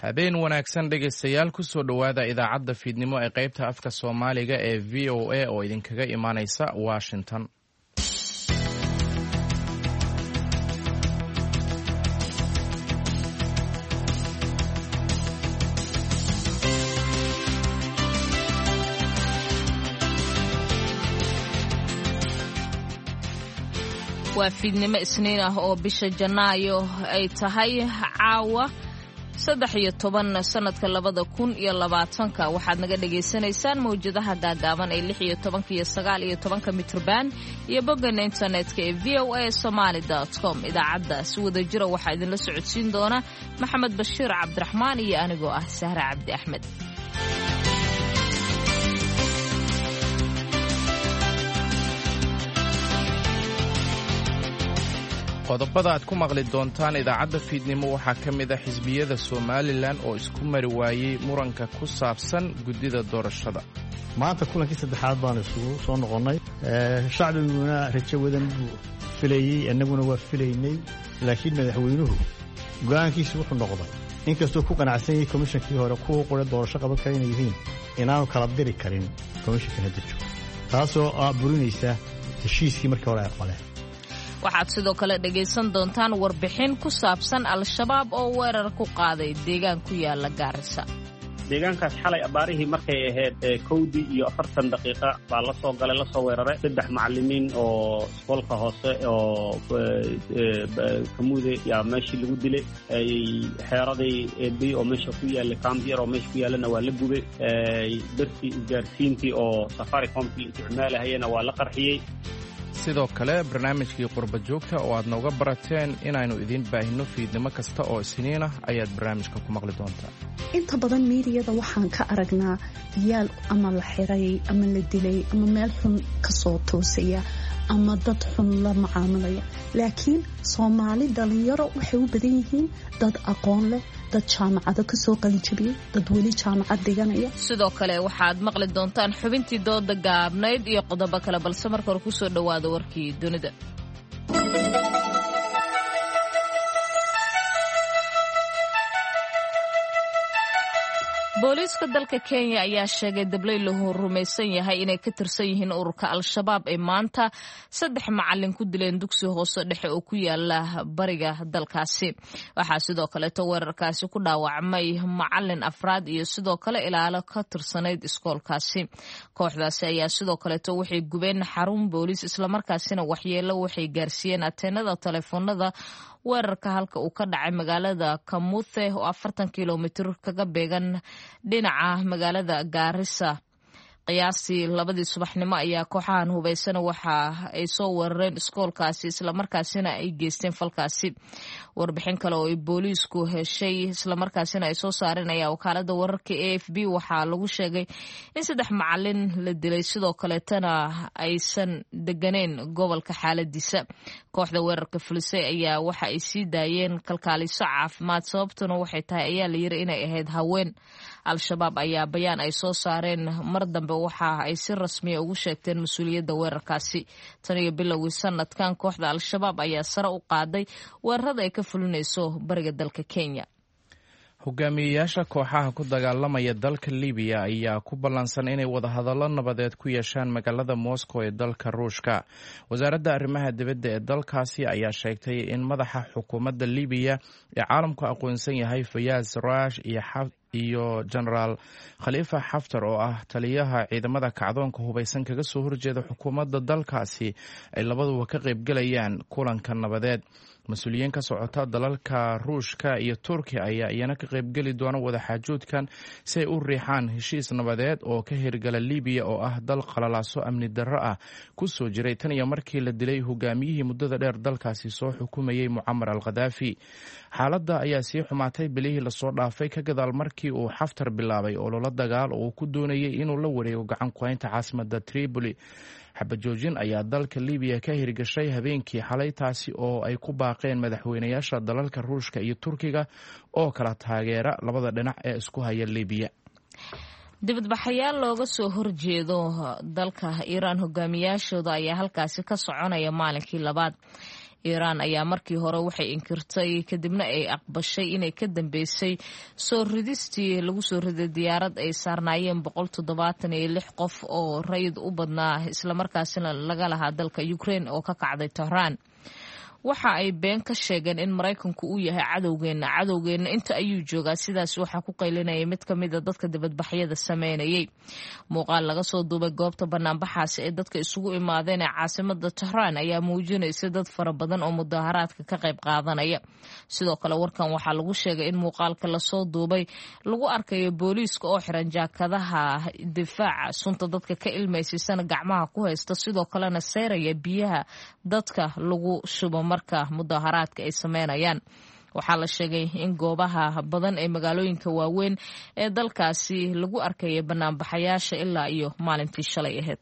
habeen wanaagsan dhegaystayaal ku soo dhowaada idaacadda fiidnimo ee qaybta afka Soomaaliga ee VOA oo idinkaga imaanaysa Washington. waa fiidnimo isniin ah oo bisha Janaayo ay tahay caawa 13 sanadka 2020 waxaad naga dhageysanaysaan mawjadaha gaagaaban ee 16 iyo 19 mitrban iyo bogga internetka ee voasomali.com. idaacadda si wada jira waxaa idinla socodsiin doona Maxamed Bashiir Cabdiraxmaan iyo anigoo ah Sahra Cabdi Axmed. qodobada aad ku maqli doontaan idaacadda fiidnimo waxaa ka mid ah xisbiyada Somaliland oo isku mari waayay muranka ku saabsan gudida doorashada. maanta kulankii saddexaad baan isugu soo noqonnay shacbiguna rajo wadan buu filayay annaguna waa filaynay laakiin madaxweynuhu go'aankiisu wuxuu noqday inkastoo ku qanacsan yahay komishankii hore kuwa qore doorasho qaban kara inay yihiin inaanu kala diri karin komishankan hadda jooga taasoo burinaysa heshiiskii markii hore ay qaleen. waxaad sidoo kale dhagaysan doontaan warbixin ku saabsan al-shabaab oo weerar ku qaaday deegaan ku yaala Gaarisa. deegaankaas xalay abaarihii markay ahayd 1:40 baa la soo galay la soo weeraray 3 macallimiin oo iskoolka hoose oo kamuude yaa meeshii lagu dilay ay xeeraday eebi oo meesha ku yaala kaambiir oo meesha ku yaalana waa la gubay dadkii isgaarsiintii oo Safaricom isticmaalahayna waa la qarxiyay. sidoo kale barnaamijkii qurba joogta oo aad nooga barateen inaynu idin baahino fiidnimo kasta oo isniin ah ayaad barnaamijka ku maqli doontaa. inta badan miidiyada waxaan ka aragnaa yaal ama la xiray ama la dilay ama meel xun ka soo toosaya ama dad xun la macaamilaya laakiin Soomaali dhalinyaro waxay u badan yihiin dad aqoon leh dad jaamacado ka soo qalinjabiyay dad weli jaamacad dhiganaya. sidoo kale waxaad maqli doontaan xubintii dooda gaabnayd iyo qodobo kale balse marka hore ku soo dhawaada warkii dunida. booliiska dalka Kenya ayaa sheegay dablay lahu rumaysan yahay inay ka tirsan yihiin ururka al-shabaab ee maanta 3 macallin ku dileen dugsi hoose dhexe oo ku yaala bariga dalkaasi. waxaa sidoo kale weerarkaasi ku dhaawacmay macallin afraad iyo sidoo kale ilaalo ka tirsanayd iskoolkaasi. kooxdaasi ayaa sidoo kale waxay gubeen xarun booliis isla markaasina waxyeelo waxay gaarsiiyeen ateenada telefoonada weerarka halka uu ka dhacay magaalada Kamuthe oo 40 kilomitir kaga beegan dhinaca magaalada Gaarisa. qiyaastii 2 subaxnimo ayaa kooxahan hubaysan waxa ay soo weerareen iskoolkaasi isla markaasina ay geysteen falkaasi. warbixin kale oo booliisku heshay isla markaasina ay soo saareen ayaa wakaalada wararka AFP waxaa lagu sheegay in 3 macallin la dilay sidoo kale tana aysan deganeen gobolka xaaladiisa. kooxda weerarka fulisay ayaa waxa ay sii daayeen kalkaaliso caafimaad sababtuna waxay tahay ayaa la yiri inay ahayd haween. al-shabaab ayaa bayaan ay soo saareen mar dambe waxa ay si rasmi ah ugu sheegteen mas'uuliyadda weerarkaasi. tan iyo bilowgii sanadkan kooxda al-shabaab ayaa sare u qaaday weerarada ay ka fulinayso bariga dalka Kenya. hogaamiyayaasha kooxaha ku dagaalamaya dalka Liibiya ayaa ku ballansan inay wadahadallo nabadeed ku yeeshaan magaalada Moscow ee dalka Ruushka. wasaaradda arrimaha dibadda ee dalkaasi ayaa sheegtay in madaxa xukuumadda Liibiya ee caalamku aqoonsan yahay Fayez Sarraj iyo General Khalifa Haftar oo ah taliyaha ciidamada kacdoonka hubaysan kaga soo horjeeda xukuumadda dalkaasi ay labaduba ka qayb galayaan kulanka nabadeed. mas-uuliyiin ka socota dalalka Ruushka iyo Turkiga ayaa iyana ka qayb gali doona wadaxaajoodkan si ay u riixaan heshiis nabadeed oo ka hirgala Liibiya oo ah dal qalalaaso amni darro ah ku soo jiray tan iyo markii la dilay hogaamiyihii muddada dheer dalkaasi soo xukumayay Muammar al-Gaddafi. xaaladda ayaa sii xumaatay bilihii la soo dhaafay ka gadaal markii uu Haftar bilaabay olole dagaal oo ku doonayay inuu la wareego gacan ku haynta caasimadda Tripoli. xabajoojin ayaa dalka Liibiya ka hirgashay habeenkii xalay taasi oo ay ku baaqeen madaxweynayaasha dalalka Ruushka iyo Turkiga oo kala taageera labada dhinac ee isku haya Liibiya. dibadbaxayaal looga soo horjeedo dalka Iiraan hogaamiyaashooda ayaa halkaasi ka soconaya maalinkii labaad. iiraan ayaa markii hore waxay inkirtay kadibna ay aqbashay inay ka dambeysay soo ridistii lagu soo riday diyaarad ay saarnaayeen 176 qof oo rayid u badnaa islamarkaasina laga lahaa dalka Ukraine oo ka kacday Tehran. waxa ay been ka sheegeen in Mareykanku uu yahay cadowgeena inta ayuu joogaa sidaas waxa ku qaylinayay mid kamid ah dadka dibadbaxyada sameynayay muuqaal laga soo duubay goobta banaanbaxaasi ee dadka isugu imaadeen ee caasimada Tehran ayaa muujinaysa dad fara badan oo mudaharaadka ka qayb qaadanaya sidoo kale warkan waxa lagu sheegay in muuqaalka la soo duubay lagu arkayo booliiska oo xiran jaakadaha difaaca sunta dadka ka ilmeysiisana gacmaha ku haysta sidoo kalena seeraya biyaha dadka lagu shubo marka mudaharaadka ay sameynayaan waxaa la sheegay in goobaha badan ee magaalooyinka waaweyn ee dalkaasi lagu arkayay banaanbaxayaasha ilaa iyo maalintii shalay ahayd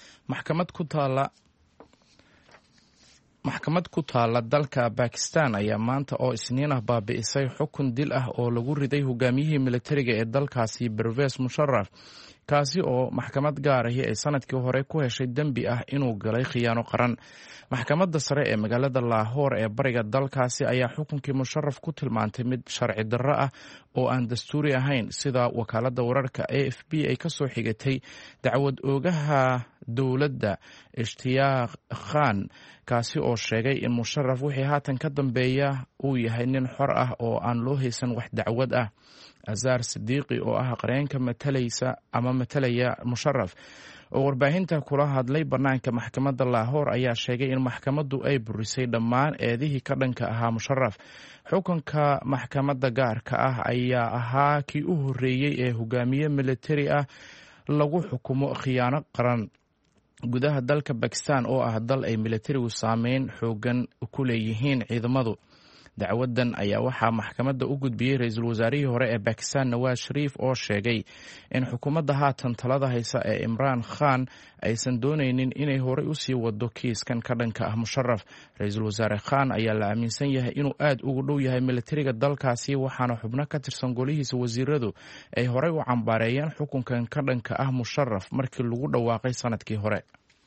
maxkamad ku taala dalka Pakistan ayaa maanta oo Isniin ah baabi'isay xukun dil ah oo lagu riday hogaamiyihii militariga ee dalkaasi Pervez Musharraf kaasi oo maxkamad gaar ah ay sanadkii hore ku heshay dambi ah inuu galay khiyaano qaran. maxkamadda sare ee magaalada Lahore ee bariga dalkaasi ayaa xukunkii Musharraf ku tilmaantay mid sharci darro ah oo aan dastuuri ahayn sida wakaaladda wararka AFP ay ka soo xigatay dacwad oogaha dowladda Ishtiyaaq Khan kaasi oo sheegay in Musharraf wixii haatan ka dambeeya uu yahay nin xor ah oo aan loo haysan wax dacwad ah. Azar Sidiqi oo ah qareenka matalaya Musharraf oo warbaahinta kula hadlay banaanka maxkamadda Lahore ayaa sheegay in maxkamaddu ay burisay dhammaan eedihii ka dhanka ahaa Musharraf. xukunka maxkamadda gaarka ah ayaa ahaa kii u horeeyay ee hogaamiye militari ah lagu xukumo khiyaano qaran gudaha dalka Pakistan oo ah dal ay militarigu saameyn xoogan ku leeyihiin ciidamadu. dacwadan ayaa waxaa maxkamadda u gudbiyey ra'iisul wasaarihii hore ee Pakistan Nawaz Sharif oo sheegay in xukuumadda haatan talada haysa ee Imran Khan aysan doonaynin inay horey u sii wado kiiskan ka dhanka ah Musharraf. ra'iisul wasaare Khan ayaa la aaminsan yahay inuu aad ugu dhow yahay militariga dalkaasi waxaana xubno ka tirsan golihiisa wasiiradu ay horey u cambaareeyeen xukunkan ka dhanka ah Musharraf markii lagu dhawaaqay sanadkii hore.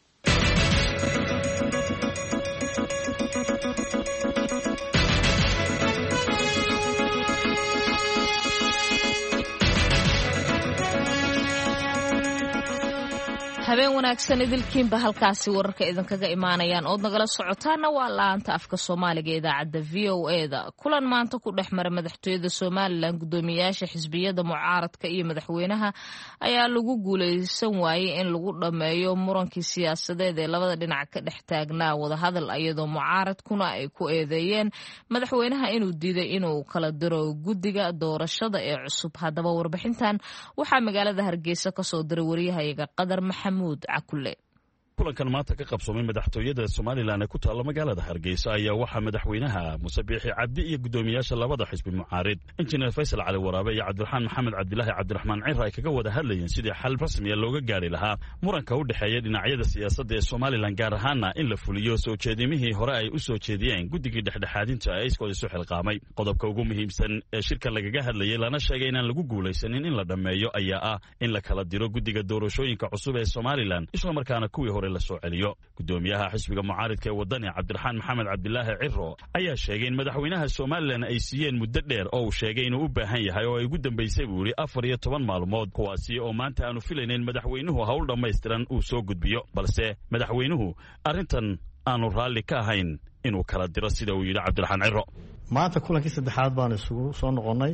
habeen wanaagsan idilkiinba halkaasi wararka idinkaga imaanayaan ood nagala socotaana waa laanta afka Soomaaliga idaacadda VOA-da. kulan maanta ku dhex mara madaxtooyada Somaliland gudoomiyaasha xisbiyada mucaaradka iyo madaxweynaha ayaa lagu guuleysan waayay in lagu dhameeyo murankii siyaasadeed ee labada dhinac ka dhex taagnaa wadahadal iyadoo mucaaradkuna ay ku eedeeyeen madaxweynaha inuu diiday inuu kala diro guddiga doorashada ee cusub. haddaba warbixintan waxaa magaalada Hargeysa ka soo diray wariyahayaga Qadar Maxamuud Cakule. kulankan maanta ka qabsoomay madaxtooyada Somaliland ee ku taalla magaalada Hargeysa ayaa waxaa madaxweynaha Muuse Biixi Cabdi iyo gudoomiyaasha labada xisbi mucaarid Injineer Faysal Cali Waraabe iyo Cabdiraxmaan Maxamed Cabdilaahi Cabdiraxmaan Ciro ay kaga wada hadlayeen sidii xal rasmi ah looga gaari lahaa muranka u dhexeeya dhinacyada siyaasadda ee Somaliland gaar ahaana in la fuliyo soo jeedimihii hore ay u soo jeediyeen guddigii dhexdhexaadinta ee iskooda isu xilqaamay. qodobka ugu muhiimsan ee shirkan lagaga hadlayay lana sheegay inaan lagu guulaysanin in la dhameeyo ayaa ah in la kala diro guddiga doorashooyinka cusub ee Somaliland isla markaana kuwii hore la soo celiyo. gudoomiyaha xisbiga mucaaridka ee wadani Cabdiraxmaan Maxamed Cabdilaahi Ciro ayaa sheegay in madaxweynaha Somaliland ay siiyeen muddo dheer oo uu sheegay inuu u baahan yahay oo ay ugu dambeysay buu yiri 14 maalmood kuwaasi oo maanta aanu filaynayn madaxweynuhu hawl dhammaystiran uu soo gudbiyo balse madaxweynuhu arrintan aanu raalli ka ahayn inuu kala diro sida uu yiri Cabdiraxmaan Ciro. maanta kulankii saddexaad baan isugu soo noqonnay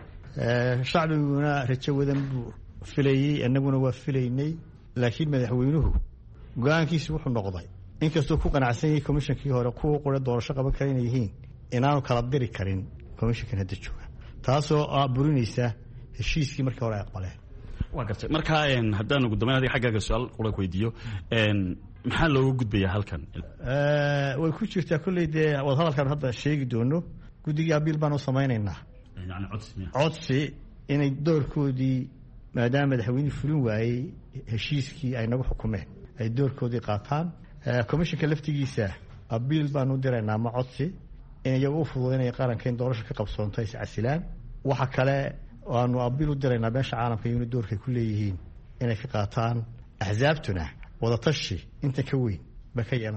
shacbiguna rajo wadan buu filayay annaguna waa filaynay laakiin madaxweynuhu go'aankiisu wuxuu noqday inkastoo ku qanacsan yahay komishankii hore kuwa qore doorasho qaban kara inay yihiin inaanu kala diri karin komishankan hadda jooga taasoo burinaysa heshiiskii markii hore ay aqbaleen. waa gartay markaa haddaan ugu dambeyn adiga xaggaaga su-aal qura weydiiyo maxaa looga gudbayaa halkan? way ku jirtaa kolley dee wadahadalkan hadda sheegi doono guddigii abiil baan u samaynaynaa codsi inay doorkoodii maadaama madaxweynihii fulin waayey heshiiskii ay nagu xukumeen ay doorkoodii qaataan. komishanka laftigiisa abiil baanu diraynaa ma codsi in iyagu u fududaynaya qaranka in doorasho ka qabsoonto is casilaan. waxa kale waanu abiil u diraynaa beesha caalamka iyuna doorkay ku leeyihiin inay ka qaataan axsaabtuna wadatashi inta ka weyn ba ka yeelan doona.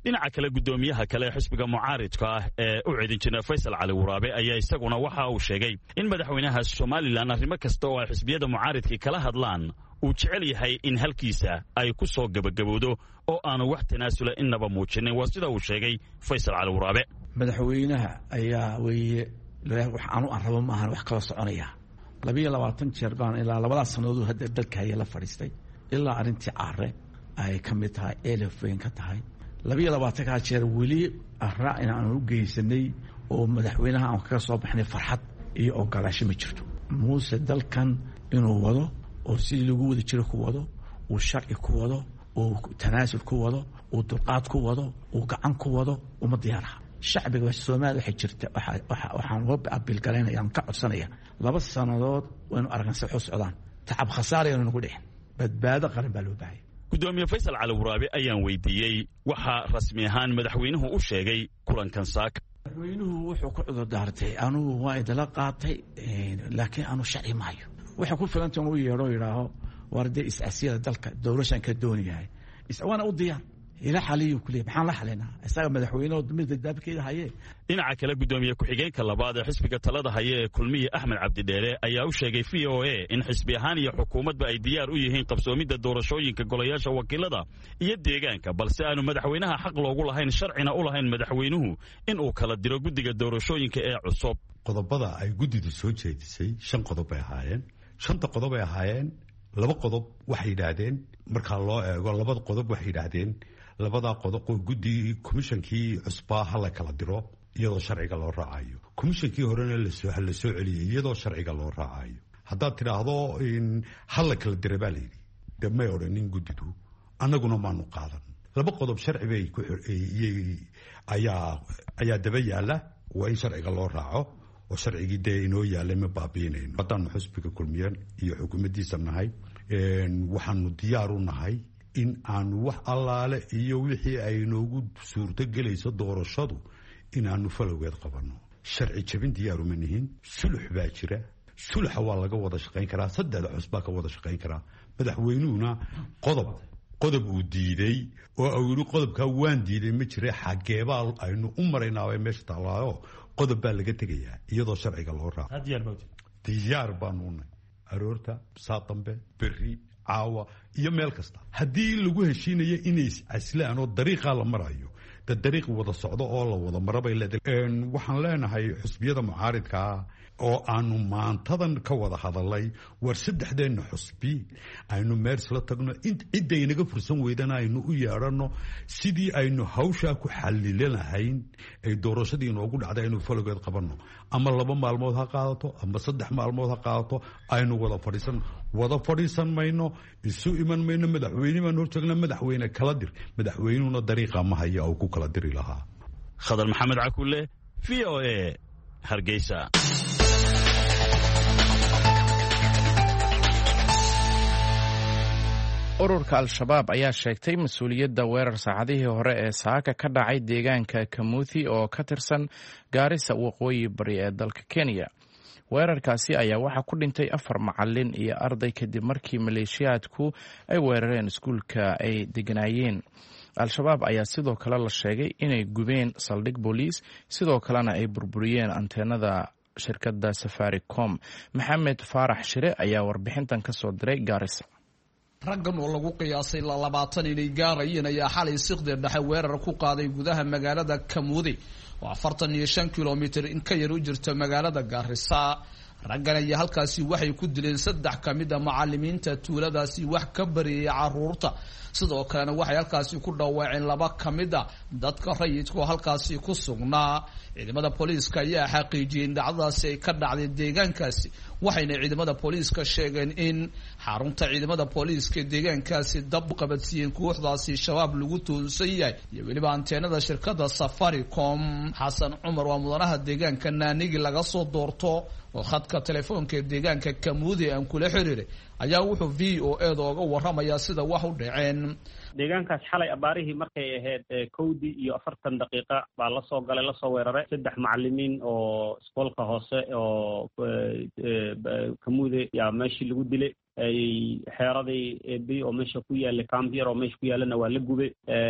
dhinaca kale gudoomiyaha kale ee xisbiga mucaaridka ah ee u cidin jiray Faysal Cali Waraabe ayaa isaguna waxa uu sheegay in madaxweynaha Soomaaliland arrimo kasta oo ay xisbiyada mucaaridka kala hadlaan uu jecel yahay in halkiisa ay ku soo gabagabowdo oo aanu wax tanaasula inaba muujinin waa sida uu sheegay Faysal Cali Waraabe madaxweynaha ayaa weeye waxaanu arabo maahan wax kala soconaya 22 jeer baan ilaa labada sanadood hadda dalka ay la fadhiistay ilaa arintii caare ay kamid tahay elefweyn ka tahay 22 jeer weli arraa inaan u geysanay oo madaxweynaha aan kaga soo baxnay farxad iyo ogolaansho ma jirto muuse dalkan inuu wado oo si lagu wada jiro ku wado oo sharci ku wado oo tanaasul ku wado oo dulqaad ku wado oo gacan ku wado uma diyaaraha shacbiga Soomaaliya waxay jirta waxaan uga abilgaleynayaan ka codsanaya 2 sanadood waynu aragnay wax socdaan tacab khasaare inuu nagu dhixin badbaado qaran baa loo baahay gudoomiye Faysal Cali Waraabe ayaan weydiiyay waxa rasmi ahaan madaxweynuhu u sheegay kulankan saaka madaxweynuhu wuxuu ku cudur daartay anugu waa idala qaatay laakiin aanu sharci maayo waxa ku filan inuu yeero yiraaho warday is-asiyada dalka dawladdan ka doonayay iswaana u diyaar ila xaliyo kulli maxaan la xalinaa isaga madaxweynaha mid dadabkeeda haye dhinaca kale gudoomiye ku-xigeenka labaad ee xisbiga talada haye ee kulmiye Axmed Cabdi Dheere ayaa u sheegay VOA in xisbi ahaan iyo xukuumadba ay diyaar u yihiin qabsoomida doorashooyinka golayaasha wakiilada iyo deegaanka balse aanu madaxweynaha xaq loogu lahayn sharcina u lahayn madaxweynuhu in uu kala diro guddiga doorashooyinka ee cusub qodobada ay guddidu soo jeedisay 5 qodob ay ahaayeen 5 qodob ay ahaayeen 2 qodob waxay yiraahdeen marka loo eego 2 qodob waxay yiraahdeen labada qodob oo guddi commissionkii cusbaa hala kala diro iyadoo sharciga loo raacayo commissionkii horena la soo celiyay iyadoo sharciga loo raacayo haddaad tiraahdo in hala kala diro baa leeyahay damay oranin guddidu annaguna maanu qaadan 2 qodob sharci bay ku ayaa daba yaala waa in sharciga loo raaco oo sharcigii dee inoo yaalay ma baabiinayno haddaan xusbiga kulmiyan iyo xukuumaddiisa nahay waxaanu diyaar u nahay in aanu wax allaale iyo wixii ay noogu suurto gelayso doorashadu inaanu falowgeed qabanno sharci jabin diyaaru ma nihin sulux baa jira suluxa waa laga wada shaqayn karaa 3 cusbaa ka wada shaqayn karaa madaxweynuhuna qodob uu diiday oo awri qodobka waan diiday ma jira xageeba aynu u maraynaabay meesha taalaayo qodob baa laga tegayaa iyadoo sharciga loo raaco diyaar baanu nahay aroorta saaqambe berri caawa iyo meel kasta haddii lagu heshiinayo inay aslaan oo dariiqa la marayo dariiq wada socdo oo la wada marabay waxaan leenahay xusbiyada mucaaridka oo aanu maantadan ka wada hadalay war 3deena xusbi aynu meersla tagno cid ay naga fursan weydana aynu u yeerano sidii aynu hawsha ku xalilanahayn ay doorashadii inoogu dhacday aynu falowgeed qabanno ama 2 maalmood ha qaadato ama 3 maalmood ha qaadato aynu wada fadhiisan mayno isu iman mayno madaxweyne baan hortaagna madaxweyne kala dir madaxweynuhuna dariiqa ma haya oo ku kala diri lahaa Khadar Maxamed Cakulle VOA Hargeysa ururka al-shabaab ayaa sheegtay mas-uuliyadda weerar saacadihii hore ee saaka ka dhacay deegaanka Kamuthi oo ka tirsan Gaarisa waqooyi bari ee dalka Kenya weerarkaasi ayaa waxaa ku dhintay 4 macallin iyo arday kadib markii maleeshiyaadku ay weerareen iskuulka ay deganaayeen al-shabaab ayaa sidoo kale la sheegay inay gubeen saldhig booliis sidoo kalena ay burburiyeen anteenada shirkadda Safaricom Maxamed Faarax Shire ayaa warbixintan ka soo diray Gaarisa raggan oo lagu qiyaasay 20 inay gaarayeen ayaa xalay siqdi dhexe weerar ku qaaday gudaha magaalada Kamuthi oo 45 kilomitir in ka yar u jirta magaalada Gaarisa raggan ayaa halkaasi waxay ku dileen 3 kamid ah macallimiinta tuuladaasi wax ka bariyay caruurta sidoo kalena waxay halkaasi ku dhaawaceen 2 kamid ah dadka rayidka halkaasi ku sugnaa ciidamada booliiska ayaa xaqiijiyay in dhacdadaasi ay ka dhacday deegaankaasi waxayna ciidamada booliiska sheegeen in xarunta ciidamada booliiska deegaankaasi dab qabadsiiyeen kooxdaasi shabaab lagu toonsan yahay iyo weliba anteenada shirkadda Safaricom Xasan Cumar waa mudanaha deegaanka Naanigi laga soo doorto oo khadka telefoonka deegaanka Kamuthi aan kula xiriiray ayaa wuxuu VOA dooga waramaya sida wax u dhaceen deegaankaas xalay abaarihii markay ahayd 1 iyo 40 daqiiqo baa la soo galay la soo weeraray 3 macallimiin oo iskoolka hoose oo Kamuthi yaa meeshii lagu dilay xeeradii ebi oo meesha ku yaallay cambier oo meesha ku yaallana waa la gubay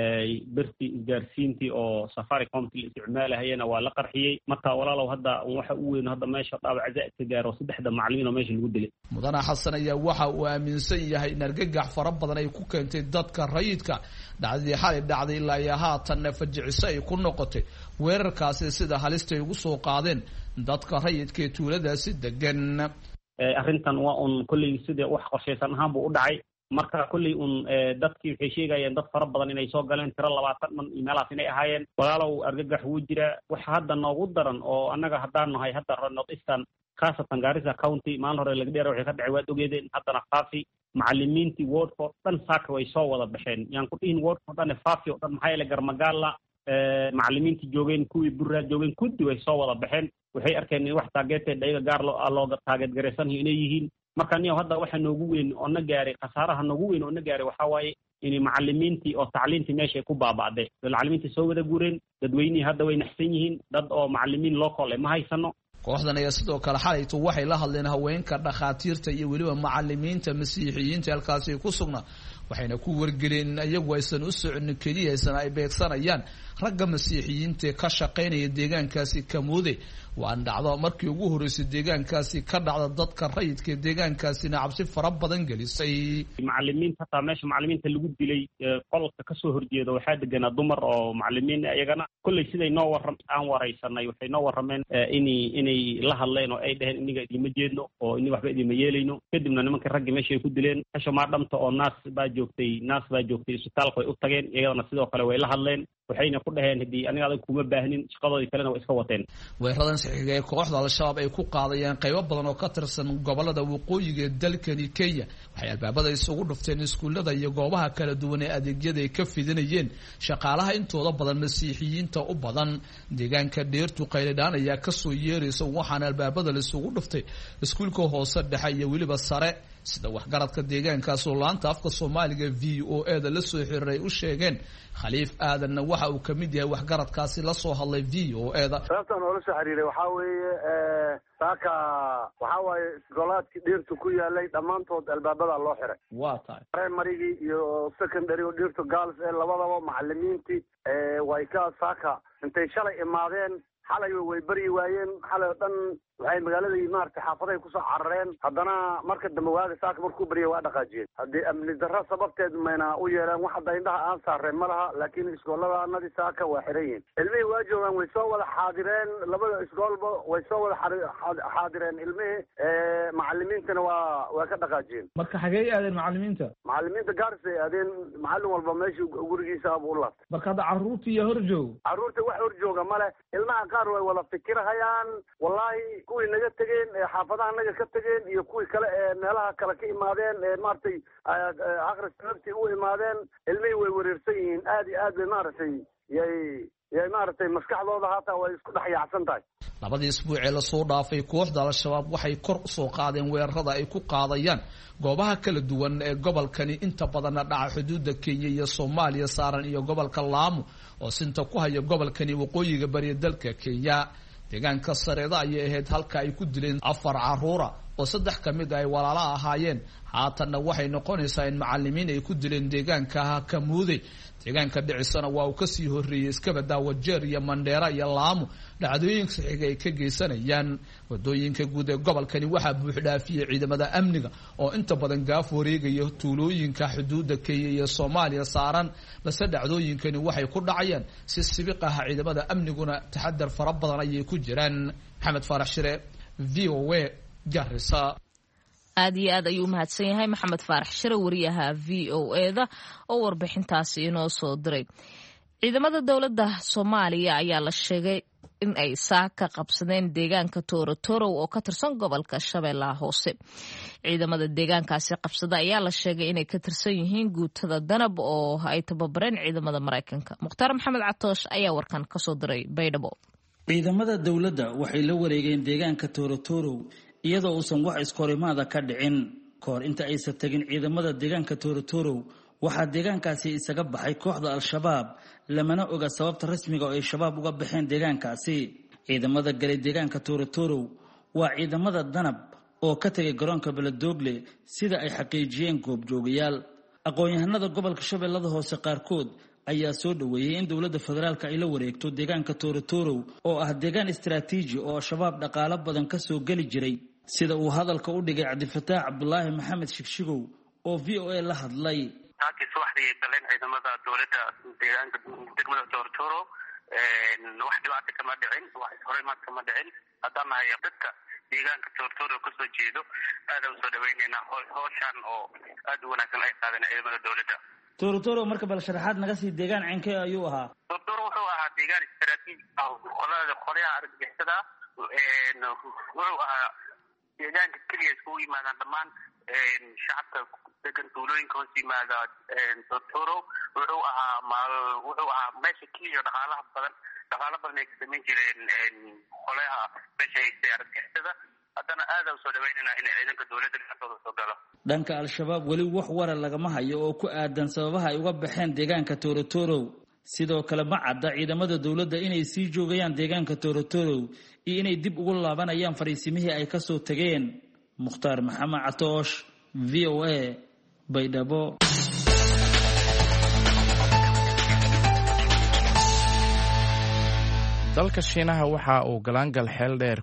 birtii isgaarsiintii oo safaricomti la isticmaalahayana waa la qarxiyey marka walaalow hadda waxa u weyn hadda meesha dhaawac zaa'idka gaaro 3 macallimiin oo meesha lagu dilay mudane xasan ayaa waxa uu aaminsan yahay in argagax fara badan ay ku keentay dadka rayidka dhacdii xalay dhacday ilaa iyo haatan fajiciso ay ku noqotay weerarkaasi sida halista ay ugu soo qaadeen dadka rayidka ee tuuladaasi degan arrintan waa un kulley sidii wax qorshaysan ahaan buu u dhacay marka kulley un dadkii waxay sheegayeen dad fara badan inay soo galeen tiro 20 man iyo meelahaas inay ahaayeen walaalow argagax wuu jira waxa hadda noogu daran oo annaga haddaan nahay hadda North Eastern khaasatan Garissa County maalin hore laga dheeray waxay ka dhacay waad ogeedeen haddana faafi macallimiintii wardko dhan saaka way soo wada baxeen yaan ku dhihin wardko dhan faafi oo dhan maxay la garmagaala macallimiintii joogeen kuwii burraa joogeen kudi way soo wada baxeen waxay arkeen in wax taageertay dhayaga gaar looga taageer gareysan inay yihiin marka niyo hadda waxa noogu weyn oo na gaaray khasaaraha noogu weyn oo na gaaray waxa waaye in macallimiintii oo tacliintii meesha ay ku baaba'day macallimiintii soo wada guureen dadweynihii hadda way naxsan yihiin dad oo macallimiin local ma haysano kooxdan ayaa sidoo kale xalaytu waxay la hadleen haweenka dhakhaatiirta iyo weliba macallimiinta masiixiyiinta halkaasi ku sugnaa waxayna ku wargeleen iyagu aysan u soconin keliya aysan ay beegsanayaan ragga masiixiyiinta ka shaqaynaya deegaankaasi Kamuude waan dhacdo markii ugu horeysay deegaankaasi ka dhacda dadka rayidka deegaankaasina cabsi fara badan gelisay macallimiinta taa meesha macallimiinta lagu dilay qolka ka soo horjeedo waxaa deganaa dumar oo macallimiin ayagana kulley siday noo aan waraysanay waxay noo warameen inay la hadleen oo ay dhaheen iniga idima jeedno oo ini waxba idima yeelayno kadibna nimanka raggi meesha ay ku dileen kasho maadhamta oo naas baa joogtay isbitaalka way u tageen iyagana sidoo kale way la hadleen waxayna ku dhaheen hadii aniga adag kuma baahnin shaqadoodii kalena way iska wateen weeraradan saxiiga ee kooxda al-shabaab ay ku qaadayeen qaybo badan oo ka tirsan gobolada waqooyiga ee dalkani Kenya waxay albaabada isugu dhufteen iskuulada iyo goobaha kala duwan ee adeegyada ay ka fidinayeen shaqaalaha intooda badan masiixiyiinta u badan deegaanka dheertu qayladaan ayaa ka soo yeeraysa waxaana albaabada la isugu dhuftay iskuulka hoose dhexe iyo weliba sare sida waxgaradka deegaankaas oo laanta afka Soomaaliga VOA-da la soo xiriiray u sheegeen Khaliif Aadan waxa uu kamid yahay waxgaradkaasi la soo hadlay VOA-da sababtan oo la soo xiriiray waxa weeye saaka waxa waaye golaadkii dhirtu ku yaalay dhamaantood albaabada loo xiray waa tahay primary iyo secondary oo dhirtu girls ee labadaba macallimiintii way ka saaka intay shalay imaadeen xalay way bari waayeen xalay dhan waxay magaalada maartay xaafaday ku soo carareen haddana marka dambe waaga saaka markuu bariyay waa dhaqaajiyeen haddii amni darro sababteed mayna u yeeleen wax hadda indhaha aan saareen ma laha laakiin iskooladaanadii saaka waa xiran yihiin ilmihii waa joogaan way soo wada xaadireen labada iskoolba way soo wada xaadireen ilmihii macallimiintana waa ka dhaqaajiyeen marka xagee aadeen macallimiinta Garissa ay aadeen macallin walba meeshii gurigiisa abuu u laabtay marka hadda carruurtii iyo carruurta wax horjooga male ilmaha qaar way wada fikirahayaan wallahi kuwii naga tageen ee xaafadaha naga ka tageen iyo kuwii kale ee meelaha kale ka imaadeen ee maartay akhris sababtii u imaadeen ilmihii way wareersan yihiin aad iyo aad bay maartay yay maartay maskaxdooda haataa way isku dhex yaacsan tahay labadii isbuuc ee la soo dhaafay kooxda al-shabaab waxay kor u soo qaadeen weerarada ay ku qaadayaan goobaha kala duwan ee gobolkani inta badan dhaca xuduudda Kenya iyo Soomaaliya saaran iyo gobolka Lamu oo sinta ku haya gobolkani waqooyiga bari dalka Kenya deegaanka Sareeda ayay ahayd halka ay ku dileen 4 carruur oo 3 kamid ay walaalo ahaayeen haatanna waxay noqonaysaa in macallimiin ay ku dileen deegaanka Kamuude deegaanka dhicisana waa uu ka sii horeeyay iska badaawa Jeer iyo Mandera iyo Lamu dhacdooyinka saxiiga ay ka geysanayaan wadooyinka guud ee gobolkani waxa buux dhaafiyay ciidamada amniga oo inta badan gaaf wareegaya tuulooyinka xuduudda Kenya iyo Soomaaliya saaran balse dhacdooyinkani waxay ku dhacayaan si sibiq ah ciidamada amniguna taxadar fara badan ayay ku jiraan Maxamed Faarax Shire VOA Garissa aad iyo aad ayuu mahadsan yahay Maxamed Faarax Shire wariyaha VOA-da oo warbixintaasi inoo soo diray ciidamada dawladda Soomaaliya ayaa la sheegay in ay saaka qabsadeen deegaanka Torotoro oo ka tirsan gobolka Shabeellaha Hoose ciidamada deegaankaasi qabsada ayaa la sheegay inay ka tirsan yihiin guutada Danab oo ay tababareen ciidamada Mareykanka Mukhtaar Maxamed Catoosh ayaa warkan ka soo diray Baydhabo ciidamada dawladda waxay la wareegeen deegaanka Torotoro iyadoo uusan wax iskorimaada ka dhicin koor inta aysan tagin ciidamada deegaanka Torotoro waxaa deegaankaasi isaga baxay kooxda al-shabaab lamana oga sababta rasmiga oo ay shabaab uga baxeen deegaankaasi ciidamada galay deegaanka Torotoro waa ciidamada Danab oo ka tagay garoonka Beledoogle sida ay xaqiijiyeen goobjoogayaal. Aqoon-yahanada gobolka Shabeellada Hoose qaarkood ayaa soo dhaweeyay in dowladda federaalka ay la wareegto deegaanka Torotoro oo ah deegaan istiraatiiji oo shabaab dhaqaale badan ka soo gali jiray, sida uu hadalka u dhigay Cabdifataax Cabdulaahi Maxamed Shigshigow oo VOA la hadlay. taakii subaxdii galeen ciidamada dowladda deegaanka degmada Torotoro wax dhibaato kama dhicin, wax horeymaad kama dhicin. haddana hay dadka deegaanka Torotoro ka soo jeedo aad u soo dhaweynaynaa howshan oo aad u wanaagsan ay qaadeen ciidamada dowladda. Torotoro marka bal sharaxaad naga sii deegaan cinkee ayuu ahaa? Torotoro wuxuu ahaa deegaan istiraatiiji ah oo qolyaha argagixisada wuxuu ahaa deegaanka keliya iskugu yimaadaan dhammaan shacabka degan tuulooyinka hoos yimaada Torotoro. wuxuu ahaa meesha keliya dhaqaalo badan ay ka samayn jireen qolyaha meesha haystay argagixisada. haddana aad u soo dhaweynayna in ciidanka dowladda gacantooda soo galo. Dhanka al-shabaab weli wax warar lagama hayo oo ku aadan sababaha ay uga baxeen deegaanka Torotoro. sidoo kale ma cadda ciidamada dowladda inay sii joogayaan deegaanka Torotoro iyo inay dib ugu laabanayaan fariisimihii ay ka soo tageen. Mukhtaar Maxamed Catoosh, VOA, Baydhabo. dalka Shiinaha waxa uu galaangal xeel dheer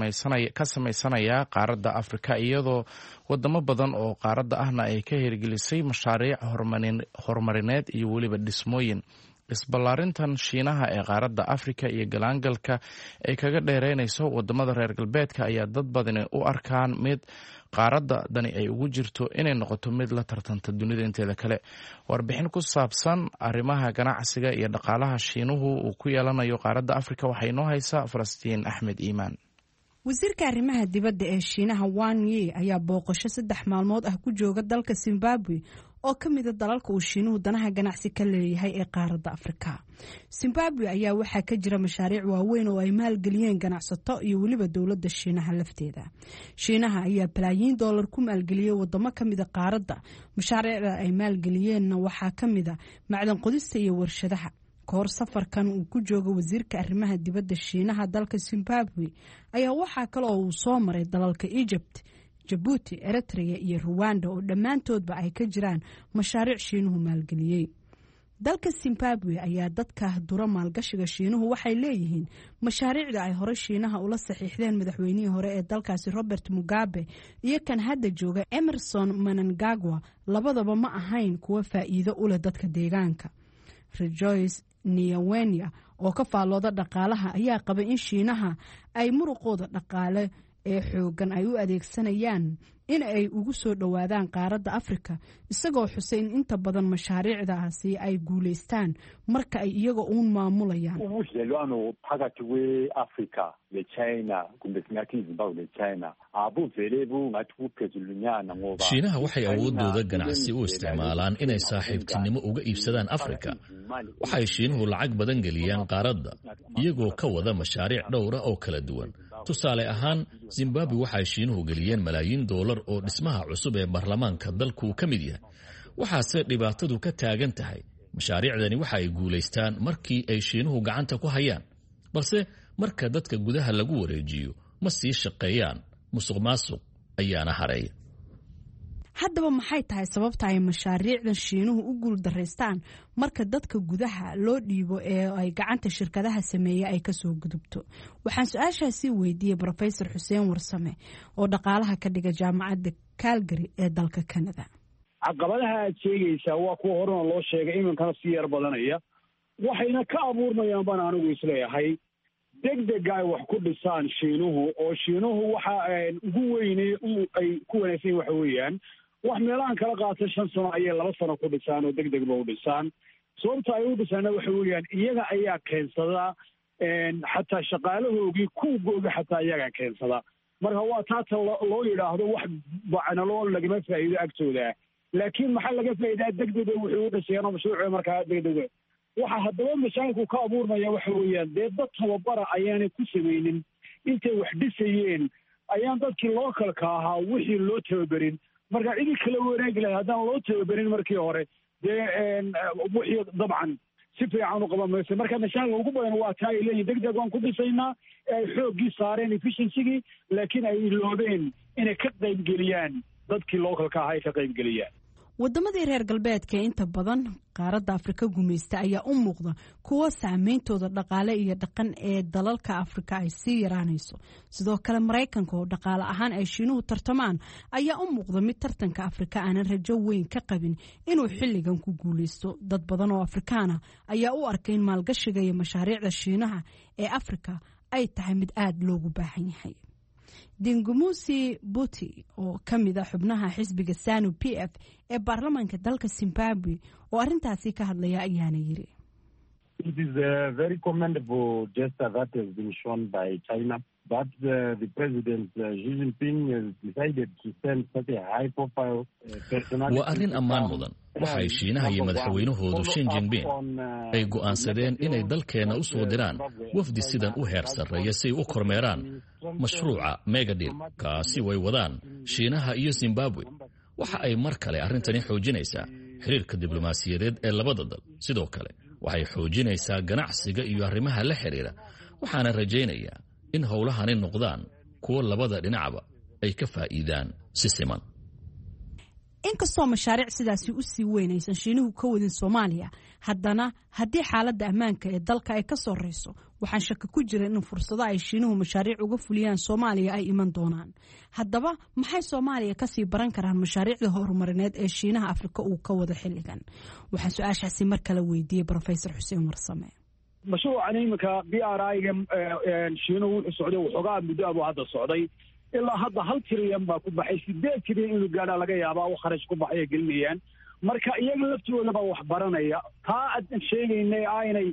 ka samaysanayaa qaaradda Afrika, iyadoo wadamo badan oo qaaradda ahna ay ka hirgelisay mashaariic horumarineed iyo weliba dhismooyin. Isballaarintan Shiinaha ee qaaradda Afrika iyo galaangalka ay kaga dheereynayso wadamada reer galbeedka ayaa dad badani u arkaan mid qaaradda dani ay ugu jirto inay noqoto mid la tartanta dunida inteeda kale. Warbixin ku saabsan arrimaha ganacsiga iyo dhaqaalaha Shiinuhu uu ku yeelanayo qaaradda Afrika waxay inoo haysaa Falastiin Axmed Iimaan. wasiirka arrimaha dibadda ee Shiinaha Wang Yi ayaa booqasho 3 maalmood ah ku jooga dalka Zimbabwe oo ka mid ah dalalka uu Shiinuhu danaha ganacsi ka leeyahay ee qaaradda Afrika. Zimbabwe ayaa waxaa ka jira mashaariic waaweyn oo ay maalgeliyeen ganacsato iyo weliba dowladda Shiinaha lafteeda. Shiinaha ayaa balaayiin dollar ku maalgeliyay wadamo ka mid ah qaaradda. Mashaariicda ay maalgeliyeenna waxaa ka mid ah macdan qodista iyo warshadaha. kahor safarkan uu ku joogo wasiirka arrimaha dibadda Shiinaha dalka Zimbabwe ayaa waxaa kale oo uu soo maray dalalka Egypt, Djibouti, Eritrea iyo Rwanda oo dhammaantoodba ay ka jiraan mashaariic Shiinuhu maalgeliyay. dalka Zimbabwe ayaa dadka dura maalgashiga Shiinuhu waxay leeyihiin mashaariicda ay hore Shiinaha ula saxiixdeen madaxweynihii hore ee dalkaasi Robert Mugabe iyo kan hadda jooga Emerson Mnangagwa labadaba ma ahayn kuwa faa'iido u leh dadka deegaanka. Rejoice Niyawenya oo ka faalooda dhaqaalaha ayaa qaba in Shiinaha ay muruqooda dhaqaale ee xoogan ay u adeegsanayaan in ay ugu soo dhawaadaan qaaradda Afrika, isagoo xusay in inta badan mashaariicdaasi ay guuleystaan marka ay iyaga uun maamulayaan. ubudlelwano phakathi kwe-Afrika le-China kumbe singathi Zimbabwe le-China abuvele bungathi kuphezulunyana ngoba Shiinaha waxay awoodooda ganacsi u isticmaalaan inay saaxiibtinimo uga iibsadaan Afrika. waxay Shiinuhu lacag badan geliyaan qaaradda iyagoo ka wada mashaariic dhowr ah oo kala duwan. tusaale ahaan, Zimbabwe waxay Shiinuhu geliyeen malaayiin dollar oo dhismaha cusub ee baarlamaanka dalku ka mid yahay. waxaase dhibaatadu ka taagan tahay mashaariicdani waxa ay guuleystaan markii ay Shiinuhu gacanta ku hayaan, balse marka dadka gudaha lagu wareejiyo ma sii shaqeeyaan. musuqmaasuq ayaana hareeya. haddaba maxay tahay sababta ay mashaariicdan Shiinuhu u guul daraystaan marka dadka gudaha loo dhiibo ee ay gacanta shirkadaha sameeya ay ka soo gudubto? waxaan su-aashaasi weydiiyey Professor Xuseen Warsame oo dhaqaalaha ka dhiga jaamacadda Calgary ee dalka Canada. caqabadaha aad sheegaysaa waa kuwa horena loo sheegay iminkana sii yar badanaya, waxayna ka abuurmayaan baan anigu isleeyahay degdega ay wax ku dhisaan Shiinuhu, oo Shiinuhu waxa ugu weyne ay ku wanaagsan waxa weeyaan wax meelahan kala qaata 5 sano ayay 2 sano ku dhisaan oo degdeg ba u dhisaan. sababta ay u dhisaana waxa weeyaan iyaga ayaa keensada xataa shaqaalahoogii kuwooga xataa iyaga keensada. marka waa taata loo yidhaahdo wax bacanaloo lagama faa'iido agtooda, laakiin maxaa laga faa'iidaa degdega wuxuu u dhisayaan mashruuca markaa degdega. waxa haddaba mashaakilku ka abuurmaya waxa weeyaan dee dad tababara ayaanay ku samaynin. intay wax dhisayeen ayaan dadkii lookalka ahaa wixii loo tababerin. marka cidii kala wanaagi lahay haddaan loo tababerin markii hore dee wixii dabcan si fiican u qaban mayso marka mashaakilka ugu badan waa taa ay leeyihin degdeg waan ku dhisaynaa ee ay xooggii saareen efficiency-gii laakiin ay iloobeen inay ka qaybgeliyaan dadkii localka ahaa ay ka qaybgeliyaan wadamadii reer galbeedka inta badan qaaradda Afrika gumaysta ayaa u muuqda kuwa saameyntooda dhaqaale iyo dhaqan ee dalalka Afrika ay sii yaraanayso sidoo kale Mareykanka oo dhaqaale ahaan ay Shiinuhu tartamaan ayaa u muuqda mid tartanka Afrika aanan rajo weyn ka qabin inuu xilligan ku guuleysto dad badan oo Afrikaan ah ayaa u arkay in maalgashiga iyo mashaariicda Shiinaha ee Afrika ay tahay mid aad loogu baahan yahay Dingumusi Buti oo kamid ah xubnaha xisbiga SANU-PF ee baarlamaanka dalka Zimbabwe oo arintaasi ka hadlaya ayaana yiri It is a very commendable gesture that has been shown by China, but the President Xi Jinping has decided to send such a high-profile personality. Waa arrin ammaan mudan. Waxay Shiinaha iyo madaxweynahoodu Xi Jinping ay go'aansadeen inay dalkeena u soo diraan wafdi sidan u heer sarreeya si ay u kormeeraan mashruuca Megadeal kaasi way wadaan Shiinaha iyo Zimbabwe. Waxa ay mar kale arrintani xoojinaysaa xiriirka diblomaasiyadeed ee labada dal. Sidoo kale waxay xoojinaysaa ganacsiga iyo arrimaha la xiriira waxaana rajaynayaa in howlahani noqdaan kuwa labada dhinacba ay ka faa'iidaan si siman inkastoo mashaariic sidaasi u sii weynaysan Shiinuhu ka wadin Soomaaliya haddana haddii xaaladda ammaanka ee dalka ay ka soreyso waxaan shaki ku jira in fursado ay Shiinuhu mashaariic uga fuliyaan Soomaaliya ay iman doonaan haddaba maxay Soomaaliya ka sii baran karaan mashaariicda horumarineed ee Shiinaha Afrika uu ka wada xilligan waxaan su'aashaasi mar kale weydiiyay Professor Xuseen Warsame mashruucan iminka BRI-ga Shiinuhu wuxuu socday waxoogaa muddo abu hadda socday ilaa hadda 1 trilyan baa ku baxay 8 trilyan inuu gaadha laga yaabaa oo kharash ku baxay gelinayaan marka iyaga laftooda baa wax baranaya taa aad sheegaynay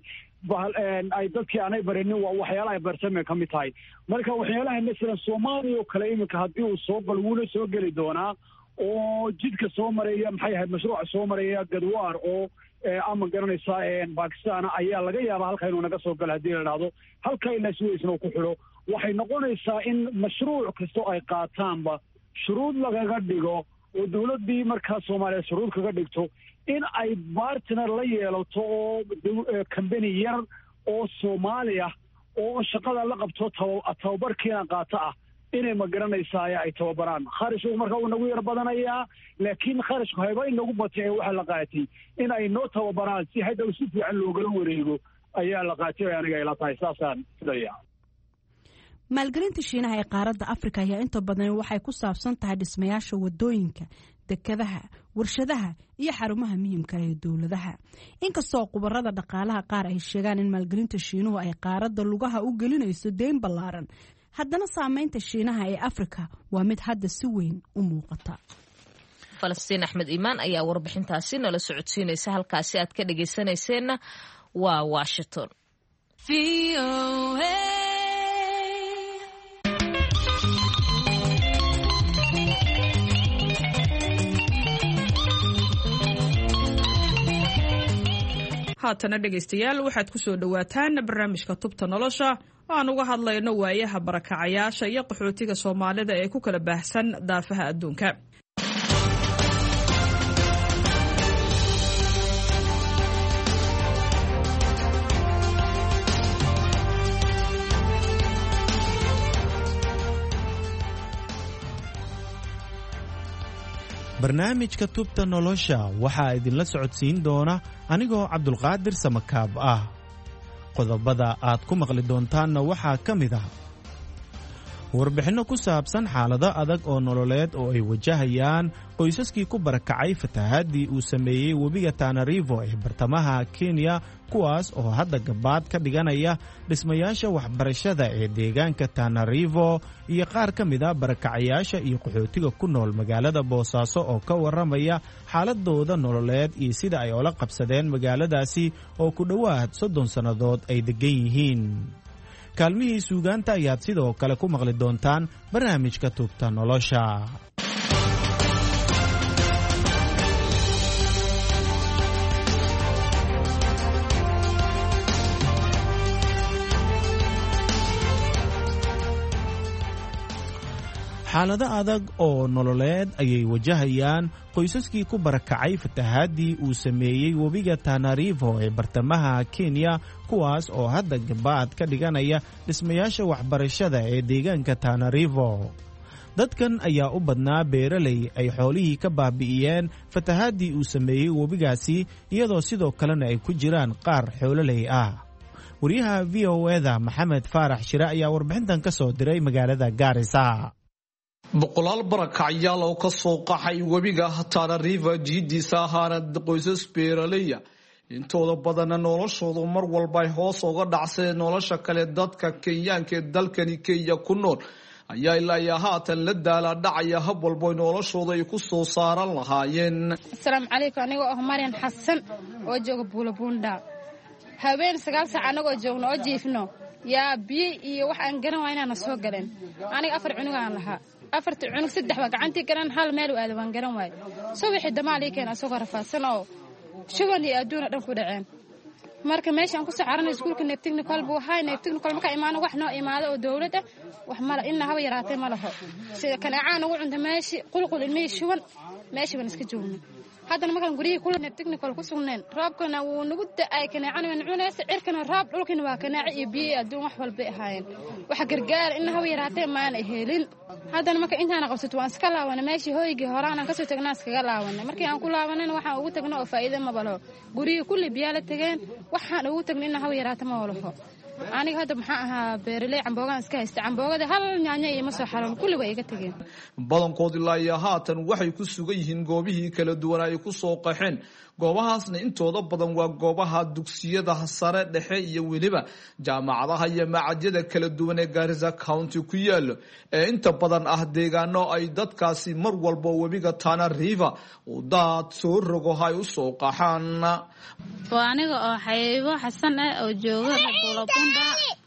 ay dadkii aanay baranin waa waxyaalaha bartame ka mid tahay marka waxyaalaha mesela Soomaaliya oo kale iminka haddii uu soo gal wuuna soo geli doonaa oo jidka soo maraya maxay ahayd mashruuca soo maraya Gadwaar oo ama garanaysa Pakistan ayaa laga yaabaa halka inuu naga soo gal hadii la dhahdo halka ila Suez-na ku xiro waxay noqonaysaa in mashruuc kasto ay qaataanba shuruud lagaga dhigo oo dawladii markaa Soomaaliya shuruud kaga dhigto in ay partner la yeelato oo company yar oo Soomaaliya oo shaqada la qabto tababarkiina qaata ah inay ma garanaysaa ay tababaraan kharashku markaa uu nagu yar badanayaa laakiin kharashku hayba inagu batay waxa la qaatay in ay noo tababaraan si hadda si fiican loogala wareego ayaa la qaatay aniga ila tahay saasaan sidaya maalgelinta Shiinaha ee qaaradda Afrika ayaa inta badan waxay ku saabsan tahay dhismayaasha wadooyinka dekadaha warshadaha iyo xarumaha muhiimka ah ee dawladaha inkastoo khubarada dhaqaalaha qaar ay sheegaan in maalgelinta Shiinuhu ay qaaradda lugaha u gelinayso deyn ballaaran haddana saameynta Shiinaha ee Afrika waa mid hadda si weyn u muuqata Falastiin Axmed Iimaan ayaa warbixintaasi nala socodsiinaysa halkaasi aad ka dhageysanayseena waa Washington haatana dhegaystayaal waxaad ku soo dhawaataan barnaamijka tubta nolosha aan uga hadlayno waayaha barakacayaasha iyo qaxootiga Soomaalida ee ku kala baahsan daafaha adduunka barnaamijka tubta nolosha waxaa idinla socodsiin doona anigoo Cabdulqaadir Samakaab ah qodobada aad ku maqli doontaanna waxaa ka mid ah warbixinno ku saabsan xaalado adag oo nololeed oo ay wajahayaan qoysaskii ku barakacay fatahaadii uu sameeyey webiga Tana River ee bartamaha Kenya kuwaas oo hadda gabaad ka dhiganaya dhismayaasha waxbarashada ee deegaanka Tana River iyo qaar ka mid ah barakacayaasha iyo qaxootiga ku nool magaalada Boosaaso oo ka waramaya xaaladooda nololeed iyo sida ay ula qabsadeen magaaladaasi oo ku dhawaad 30 sanadood ay degan yihiin kaalmihii suugaanta ayaad sidoo kale ku maqli doontaan barnaamijka tubta nolosha xaalado adag oo nololeed ayay wajahayaan qoysaskii ku barakacay fatahaadii uu sameeyey webiga Tana River ee bartamaha Kenya, kuwaas oo hadda gabaad ka dhiganaya dhismayaasha waxbarashada ee deegaanka Tana River. dadkan ayaa u badnaa beeraley ay xoolihii ka baabi'iyeen fatahaadii uu sameeyey webigaasi, iyadoo sidoo kalena ay ku jiraan qaar xoololey ah. wariyaha VOA-da Maxamed Faarax Shire ayaa warbixintan ka soo diray magaalada Gaarisa. boqolaal barakacyaal oo ka soo qaxay webiga Tana River jiidiisa ahaana qoysas beeraleya, intooda badanna noloshoodu mar walba ay hoos uga dhacsadeen nolosha kale dadka Kenyaanka ee dalkani Kenya ku nool, ayaa ilaa haatan la daala dhacaya hab walba noloshooda ay ku soo saaran lahaayeen. Assalaamu calaykum, anigoo ah Marian Xasan oo jooga Buulabunda. habeen 9 saac anagoo joogno oo jiifno yaa biyo iyo wax aan garan waayna soo galeen. aniga 4 cunug aan lahaa, 4 cunug 3 baa gacantii garan, hal meel u aad waan garan waay. subaxii damaali keen asoo rafaadsan oo shuban iyo adduuna dhan ku dhaceen. marka meeshaan ku soo caranay iskuulka technical buu hayna technical marka imaano wax noo imaado oo dawladda wax mala in haba yaraatay ma laho. sida kanacaan ugu cunta meeshii qulqul ilmii shuban meeshii baan iska joognay. haddana markaan guriyii kulana technical ku sugneen, roobkana wuu nagu da'ay, kanacaan waan cunaysa, cirkana roob dhulkina waa kanaaci iyo biyo adduun wax walba ahaayeen. wax gargaar in haba yaraatay maana helin. haddana marka intaan qabsato waan iska laawana meeshii hooygii horaan aan ka soo tagnaa iskaga laawana. markii aan ku laawanayna waxaan ugu tagno oo faa'iido ma balo. guriyii kulli biyo la tageen, waxaan ugu tagnay in haba yaraatay ma walaho. aniga hadda maxaa ahaa beeraley camboogaan iska haysta, camboogada hal nyaanyo iyo ma soo xaroon, kulli way iga tageen. badankood ilaa haatan waxay ku sugan yihiin goobihii kala duwan ay ku soo qaxeen. goobahaasna intooda badan waa goobaha dugsiyada sare dhexe iyo weliba jaamacadaha iyo macadyada kala duwan ee Garissa County ku yaalo, ee inta badan ah deegaano ay dadkaasi mar walba webiga Tana River uu daad soo rogo hay u soo qaxaan. waa aniga oo Xaybo Xasan ah oo jooga Buulabunda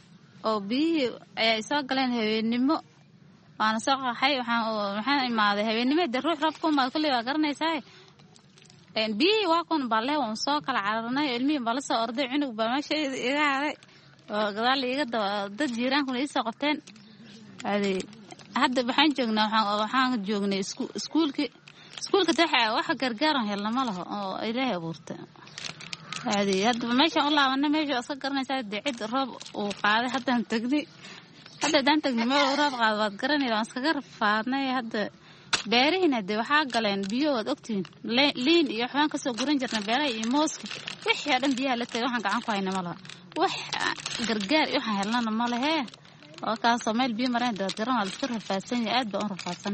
oo biyihii ay soo galeen habeenimo. waana soo qaxay, waxaan imaaday habeenimo ruux rabku ma kulli waa garanaysaa. biyihii waa kun balle waan soo kala cararnay, ilmihii baa la soo orday, cunug baa meesha iga haray oo gadaal iga dad jiiraankuna ii soo qabteen. hadda waxaan joognay iskuulka taxa wax gargaaran helna ma laho oo ilaahay abuurtay. hadda meeshaan u laabanay, meesha iska garanaysaa cid roob uu qaaday. haddaan tagnay meel roob qaado waad garanaysaa, waan iskaga rafaadnay. hadda beerihiina de waxaa galeen biyo, waad ogtihiin, liin iyo waxbaan ka soo guran jirnay beeraha iyo mooska, wixii dhan biyaha la tagay. waxaan gacan ku hayna ma laha, wax gargaar iyo waxaan helnana ma lehe. oo kaasoo meel biyo mareen daad garan waa la iska rafaadsan yahay, aad baan u rafaadsan.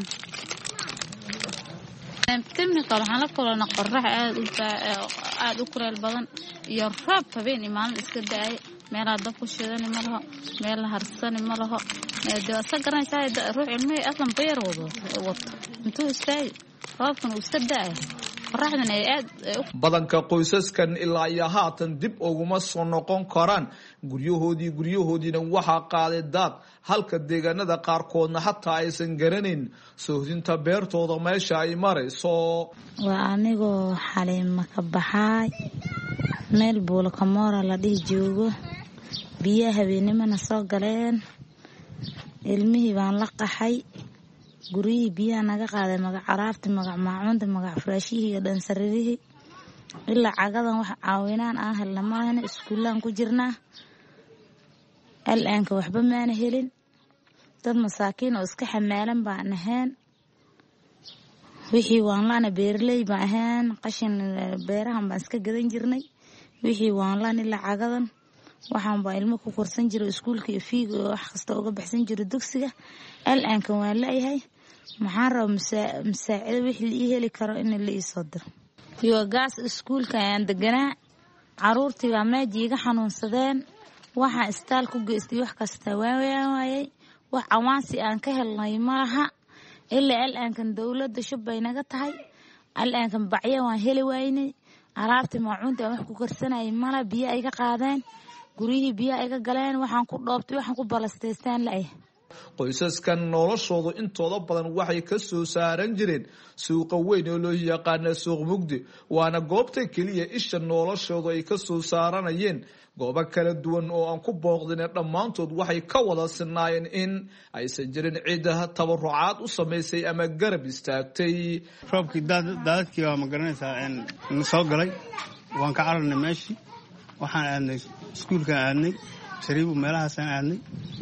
technical waxaan la kulana qorrax aad u kuleel badan iyo roob habeen iyo maalin iska da'ay. meelaha dab ku shidani ma laho, meel la harsani ma laho. dee iska garanaysaa ruux ilmihii aslan beer wato intuu istaagi, roobkan uu iska da'ay, qorraxdan ay aad badanka qoysaskan ilaa iyo haatan dib uguma soo noqon karaan guryahoodiina waxaa qaaday daad, halka deegaanada qaarkoodna hataa aysan garanayn soohdinta beertooda meesha ay marayso. waa anigoo Xaliima ka baxay meel Buulakamoora la dhihi joogo, biyaha habeenimana soo galeen, ilmihii baan la qaxay, guryihii biyaha naga qaaday, magac caraabti, magac maacuunta, magac furaashihii iyo dhansariirihii. ilaa cagadan wax caawinaan aan helna maahan, iskuulaan ku jirnaa. al'aanka waxba maana helin, dad masaakiin oo iska xamaalan baan ahayn. wixii waan laana beeraley baan ahayn, qashin beerahan baan iska gadan jirnay. wixii waan laan ilaa cagadan waxaan baa ilmo ku korsan jiray, iskuulka iyo fiiga iyo wax kasta uga baxsan jiray dugsiga. al'aankan waan leeyahay, maxaan rabaa masaacido wixii la ii heli karo in la ii soo diro. iyo gaas iskuulka ayaan deganaa, caruurtii baa meeji iga xanuunsadeen, waxaan istaal ku geystay wax kasta waayay. wax cawaansi aan ka helnay ma laha, ilaa al'aankan dawladda shub bay naga tahay. al'aankan bacyo waan heli waynay, alaabtii maacuunta aan wax ku karsanayay mala, biyo ay ka qaadeen, guryihii biyo ay ka galeen, waxaan ku dhoobtay, waxaan ku balasteystaan la'ay. qoysaskan noloshoodu intooda badan waxay ka soo saaran jireen suuqa weyn oo loo yaqaana suuq Mugdi, waana goobta keliya isha noloshoodu ay ka soo saaranayeen. goobo kala duwan oo aan ku booqdine dhammaantood waxay ka wada sinaayeen in aysan jirin cid tabarucaad u samaysay ama garab istaagtay. roobkii daadadkii waa ma garanaysaa na soo galay waan ka cararnay meeshii waxaan aadnay iskuulkaan aadnay sariibu meelahaasaan aadnay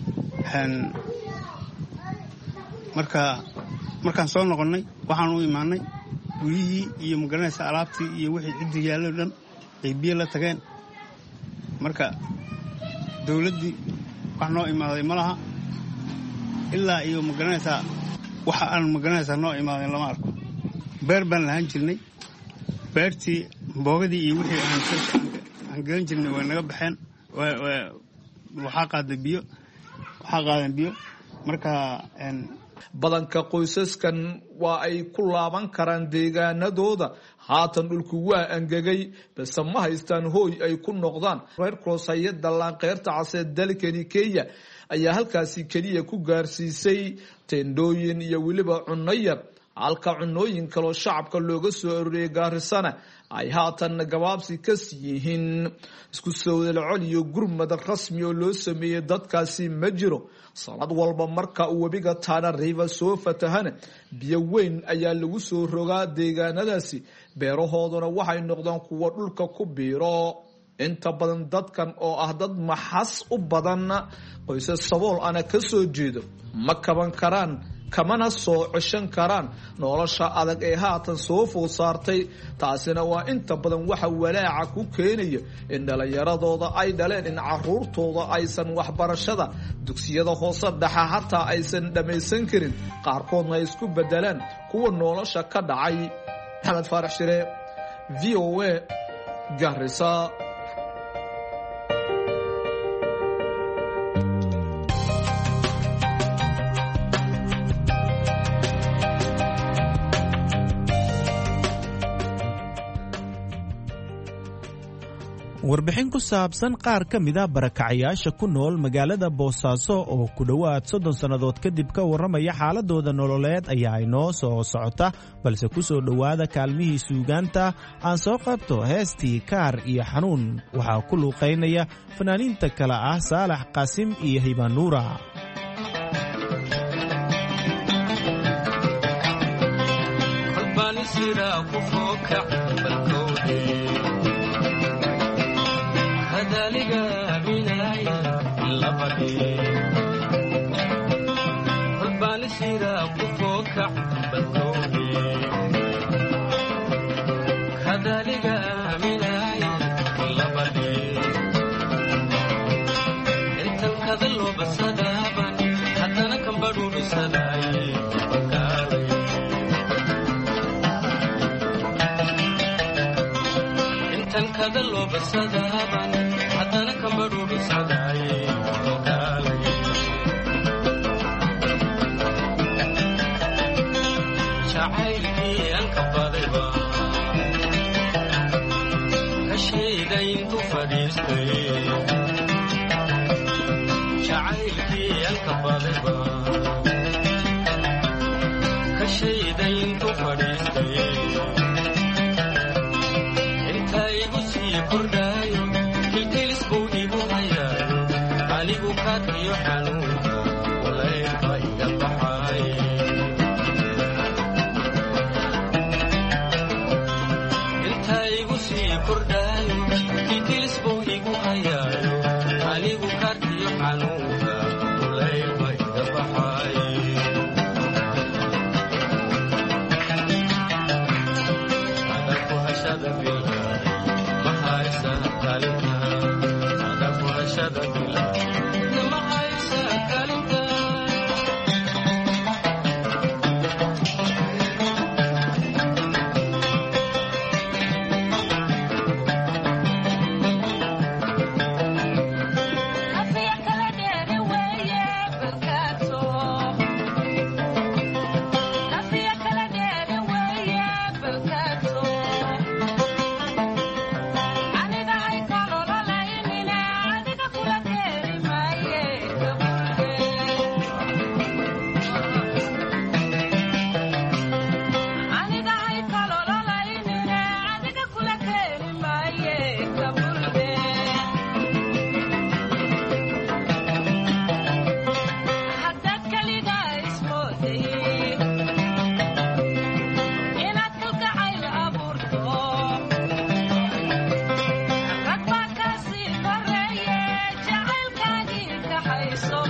markaan soo noqonnay waxaan u imaanay guryihii iyo ma garanaysaa alaabtii iyo wixii ciddii yaallo dhan ay biyo la tageen. marka dawladdii wax noo imaaday ma laha ilaa iyo ma garanaysaa waxa aan ma garanaysaa noo imaadeen lama arko. beer baan lahaan jirnay beertii boogadii iyo wixii aan gelan jirnay way naga baxeen waxaa qaadeen biyo marka badanka qoysaskan waa ay ku laaban karaan deegaanadooda haatan dhulku waa angegay balse ma haystaan hooy ay ku noqdaan. Red Cross hay-adda laanqeyrta cas ee dalkani Kenya ayaa halkaasi keliya ku gaarsiisay teendhooyin iyo weliba cunno yar halka cunooyin kaloo shacabka looga soo arooriyay Gaarisana ay haatan gabaabsi ka yihiin. isku soo wada iyo gurmad rasmi oo loo sameeyay dadkaasi ma jiro. sanad walba marka uu webiga Tana River soo fatahana biyo weyn ayaa lagu soo rogaa deegaanadaasi beerahooduna waxay noqdaan kuwa dhulka ku biiro. inta badan dadkan oo ah dad maxas u badan qoysas sabool ana ka soo jeedo ma kaban karaan kamana soo ceshan karaan nolosha adag ee haatan soo food saartay. taasina waa inta badan waxa walaaca ku keenaya in dhalinyaradooda ay dhaleen in caruurtooda aysan waxbarashada dugsiyada hoose dhexe hataa aysan dhamaysan karin qaarkoodna ay isku bedelaan kuwa nolosha ka dhacay. Maxamed Faarax Shire, VOA, Garissa. warbixin ku saabsan qaar ka mida barakacayaasha ku nool magaalada Boosaaso oo ku dhowaad 30 sannadood kadib ka warramaya xaaladooda nololeed ayaa inoo soo socota balse ku soo dhowaada kaalmihii suugaanta aan soo qabto heestii kaar iyo xanuun waxaa ku luuqaynaya fanaaniinta kale ah Saalax Qaasim iyo Hibanuura.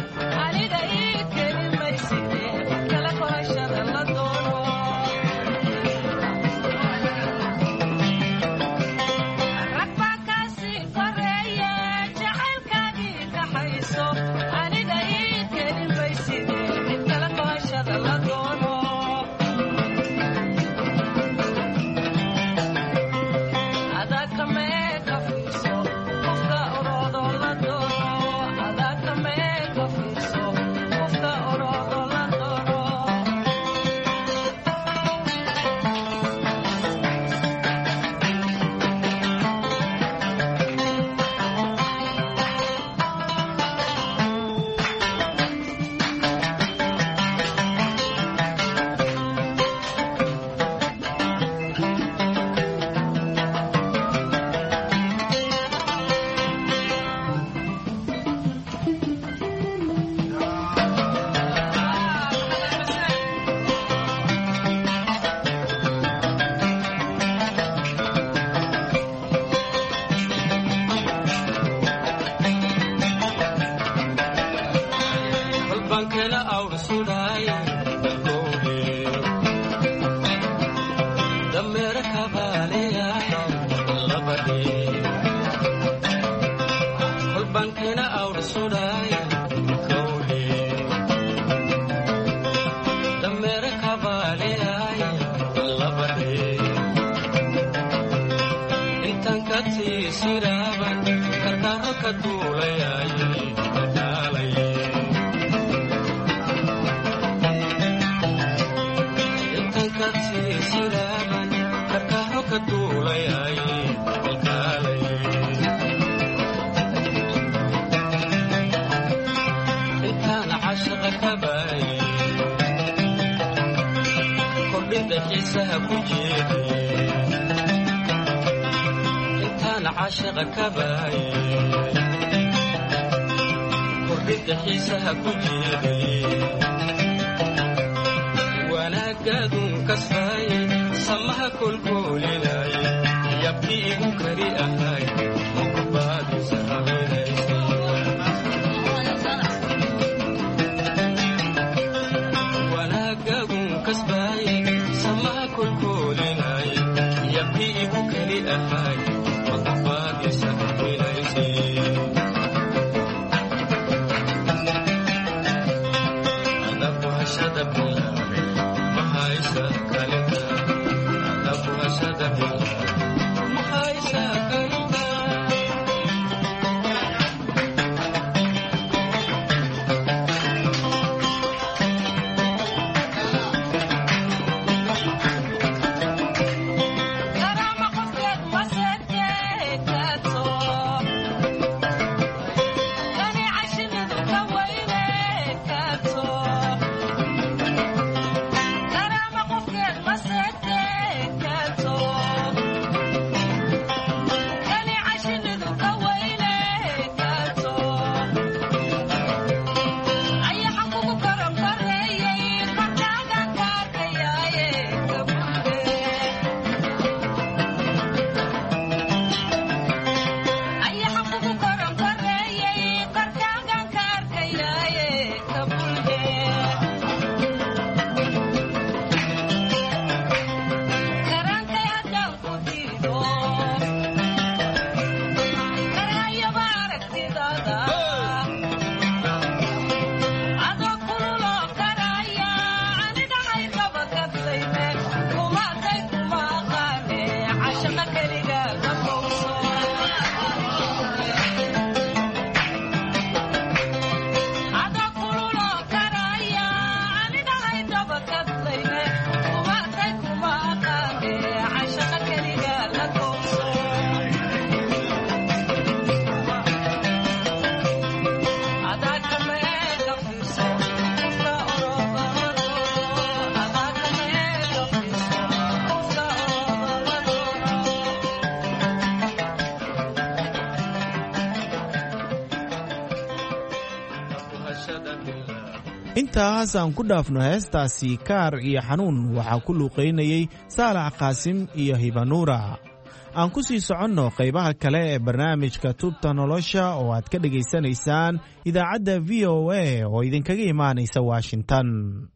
intaas aan ku dhaafno heestaasi kaar iyo xanuun waxaa ku luuqaynayay saalax qaasim iyo hibanuura aan ku sii soconno qaybaha kale ee barnaamijka tubta nolosha oo aad ka dhegaysanaysaan idaacadda v o a oo idinkaga imaanaysa washington.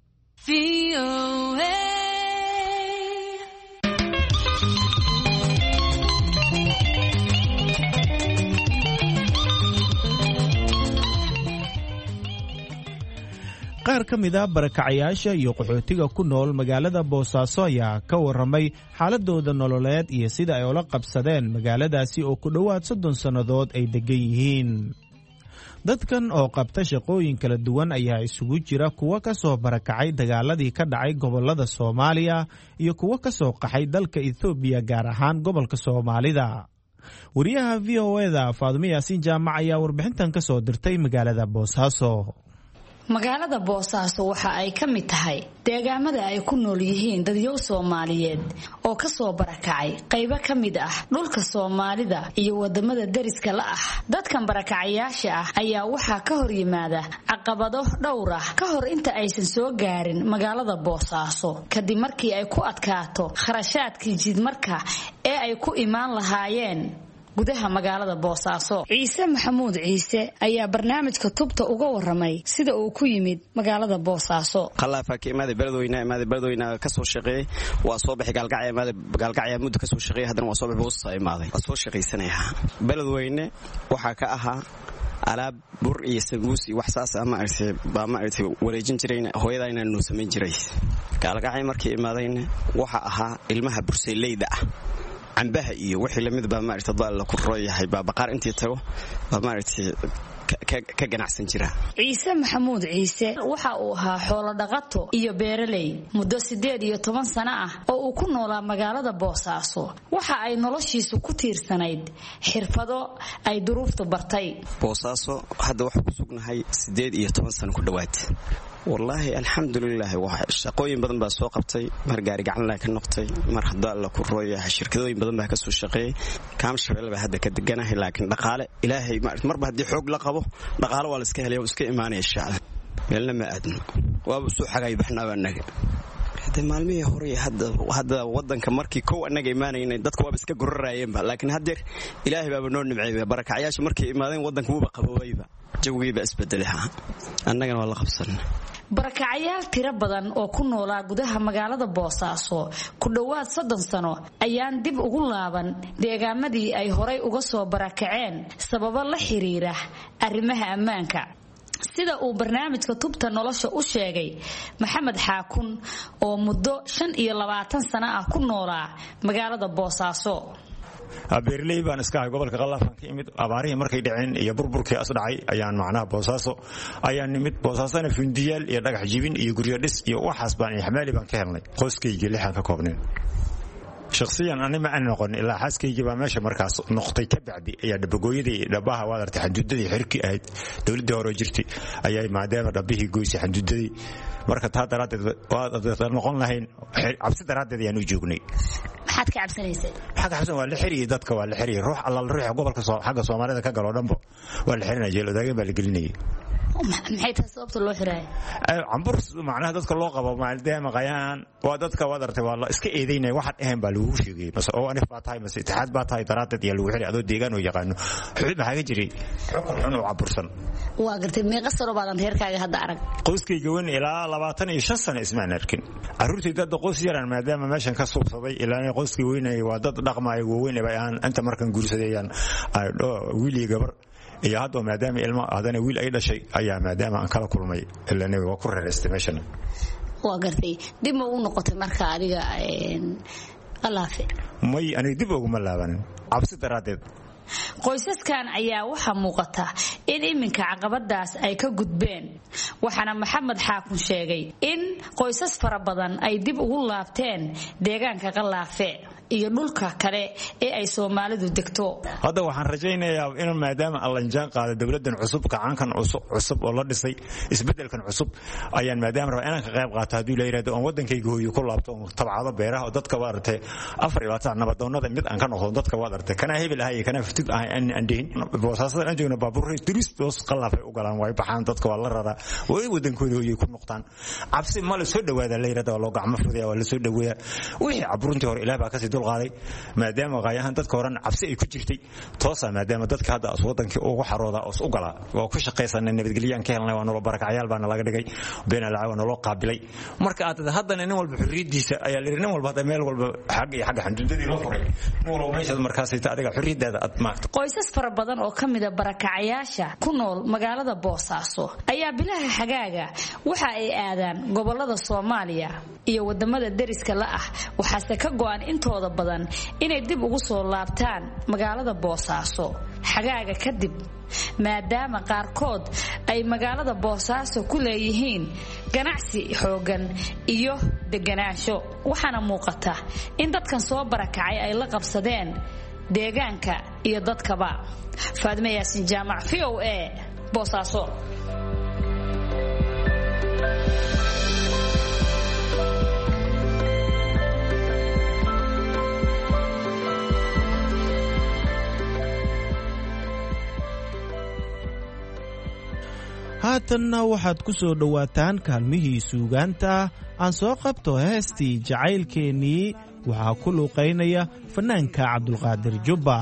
qaar ka mid a barakacayaasha iyo qaxootiga ku nool magaalada Boosaaso ayaa ka waramay xaaladooda nololeed iyo sida ay ula qabsadeen magaaladaasi oo ku dhowaad 30 sannadood ay degan yihiin. dadkan oo qabta shaqooyin kala duwan ayaa isugu jira kuwa ka soo barakacay dagaaladii ka dhacay gobolada Soomaaliya iyo kuwa ka soo qaxay dalka Itoobiya gaar ahaan gobolka Soomaalida. wariyaha VOA-da Faadumo Yaasiin Jaamac ayaa warbixintan ka soo dirtay magaalada Boosaaso. magaalada Boosaaso waxa ay ka mid tahay deegaamada ay ku nool yihiin dadyow Soomaaliyeed oo ka soo barakacay qaybo ka mid ah dhulka Soomaalida iyo wadamada dariska la ah. dadkan barakacayaasha ah ayaa waxa ka hor yimaada caqabado dhowr ah ka hor inta aysan soo gaarin magaalada Boosaaso kadib markii ay ku adkaato kharashaadkii jidmarka ee ay ku imaan lahaayeen gudaha magaalada Boosaaso. Ciise Maxamuud Ciise ayaa barnaamijka tubta uga waramay sida uu ku yimid magaalada Boosaaso. Khalafa ka imaade beledweyna ka soo shaqeeyay waa soo bixi galgacaya muddo ka soo shaqeeyay haddana waa soo bixi Boosaaso imaaday waa soo shaqeysanayaa. beledweyne waxa ka ahaa alaab bur iyo sambuus iyo wax saas ama artay wareejin jireen hooyadayna noo sameyn jiray. galgacay markii imaadayna waxa ahaa ilmaha burseeleyda ah cambaha iyo wixii lamid baa maartay dad la ku rooyahay baabaqaar intii tago baa maartay ka ganacsan jira. Ciise Maxamuud Ciise waxa uu ahaa xoolo dhaqato iyo beeraley muddo 18 sano ah oo uu ku noolaa magaalada Boosaaso. waxa ay noloshiisu ku tiirsanayd xirfado ay duruuftu bartay. Boosaaso hadda waxa ku sugnahay 18 sano ku dhawaad. والله الحمد لله shaqooyin badan baa soo qabtay mar gaari gacan la ka noqtay mar hadda la ku rooyahay shirkadooyin badan baa ka soo shaqeeyay kaam shabeelle baa hadda ka deganahay laakiin dhaqaale ilaahay marba hadii xoog la qabo dhaqaale waa la iska helay oo iska iimaanaya shacab meelna ma aadno waa soo xagay baxnaa anaga hadda maalmihii hore hadda wadanka markii koow anaga iimaanayna dadku waa iska gurarayeen laakiin hadda ilaahay baa noo nimceeyay barakacayaasha markii iimaadeen wadanku wuu qaboowayba jawigiiba isbedelay annagana waa la qabsanay. barakacayaal tiro badan oo ku noolaa gudaha magaalada Boosaaso ku dhawaad 30 sano ayaan dib ugu laaban deegaamadii ay horay uga soo barakaceen sababo la xiriira arrimaha ammaanka sida uu barnaamijka tubta nolosha u sheegay Maxamed Xaakun oo muddo 25 sano ah ku noolaa magaalada Boosaaso. beerley baan iska ahay gobolka Qallafan ka imid abaarihii markay dhaceen iyo burburkii asdhacay ayaan macnaha Boosaaso ayaan nimid Boosaasana fundiyaal iyo dhagax jibin iyo guryo dhis iyo waxaas baan xamaali baan ka helnay qoyskayga lixan ka koobnay. shakhsiyan anima aan noqon ilaa xaaskayga baa meesha markaas noqtay ka bacdi ayaa dabagooyadii dhabaha waadartay xaduudadii xirki ahayd dawladda hore jirtay ayaa maadaama dhabihii goysay xaduudadii marka taa daraadeed waa noqon lahayn cabsi daraadeed ayaan u joognay. maxaad ka cabsanaysay? waxa ka cabsan waa la xiriir dadka waa la xiriir ruux alla ruuxa gobolka xagga Soomaalida ka galo dhanbo waa la xirinay jeel odaagay baa la gelinay. maxay tahay sababta loo xiray? cambur macnaha dadka loo qabo maadaama qayaan waa dadka wadartay waa la iska eedeynay waxaan ahayn baa lagu sheegay bas oo anif baa tahay mas itixaad baa tahay daraadeed iyo lagu xiray adoo deegaan oo yaqaano xubin maxaa jiray xukun oo cabursan. waa gartay meeqa sano baadan heerkaaga hadda arag? qoyskayga weyn ilaa 25 sano ismaan arkin. caruurtayda dad qoys yaran maadaama meeshan ka suubsaday ilaa qoyskii weynay waa dad dhaqmay weyn ay aan inta markan guursadayaan ay wiil iyo gabar iyo hadda maadaama ilmo adana wiil ay dhashay ayaa maadaama aan kala kulmay ilaa waa ku reereystay meeshan. waa gartay dib ma u noqotay marka adiga qalaafe? may ani dib ugu ma laabanin cabsi daraadeed. qoysaskan ayaa waxa muuqata in iminka caqabadaas ay ka gudbeen waxaana Maxamed Xaakun sheegay in qoysas fara badan ay dib ugu laabteen deegaanka Qalaafe iyo dhulka kale ee ay Soomaalidu degto. hadda waxaan rajaynayaa in maadaama alla jaan qaado dawladdan cusub kacankan cusub oo la dhisay isbedelkan cusub ayaan maadaama raba inaan ka qayb qaato hadii la yiraahdo aan wadankayga hooyo ku laabto oo tabcado beeraha oo dadka waartay 24 nabadoonnada mid aan ka noqdo dadka waartay kana hebel ahay kana fitid ahay aan dhihin Boosaaso aan joogno baabuur turistos Qalaafe u galaan way baxaan dadka waa la raraa way wadankooda hooyo ku noqdaan cabsi ma la soo dhawaada la yiraahdo loo gacmo fuday waa la soo dhaweeyaa wixii caburuntii hore ilaa baa ka sii dulqaaday maadaama qaayahan dadka horan cabsi ay ku jirtay toosa maadaama dadka hadda wadankii ugu xarooda oo u gala oo ku shaqaysanay nabadgelyo ka helnay waa nolol barakacyaal baana laga dhigay beenal caawana loo qaabilay marka aad haddana nin walba xurriyadiisa ayaa la nin walba meel walba xaq iyo xaq xandudadii loo furay nin walba meesha markaas ay adiga xurriyadaada aad maarto qoysas fara badan oo kamida barakacayaasha ku nool magaalada Boosaaso ayaa bilaha xagaaga waxa ay aadaan gobolada Soomaaliya iyo wadamada deriska la ah waxaase ka go'an intooda badan inay dib ugu soo laabtaan magaalada Boosaaso xagaaga kadib maadaama qaarkood ay magaalada Boosaaso ku leeyihiin ganacsi xoogan iyo deganaansho waxaana muuqata in dadkan soo barakacay ay la qabsadeen deegaanka iyo dadkaba Faadme Yaasin Jaamac VOA Boosaaso haatanna waxaad ku soo dhowaataan kaalmihii suugaanta aan soo qabto heestii jacaylkeennii waxaa ku luuqaynaya fanaanka cabdulqaadir jubba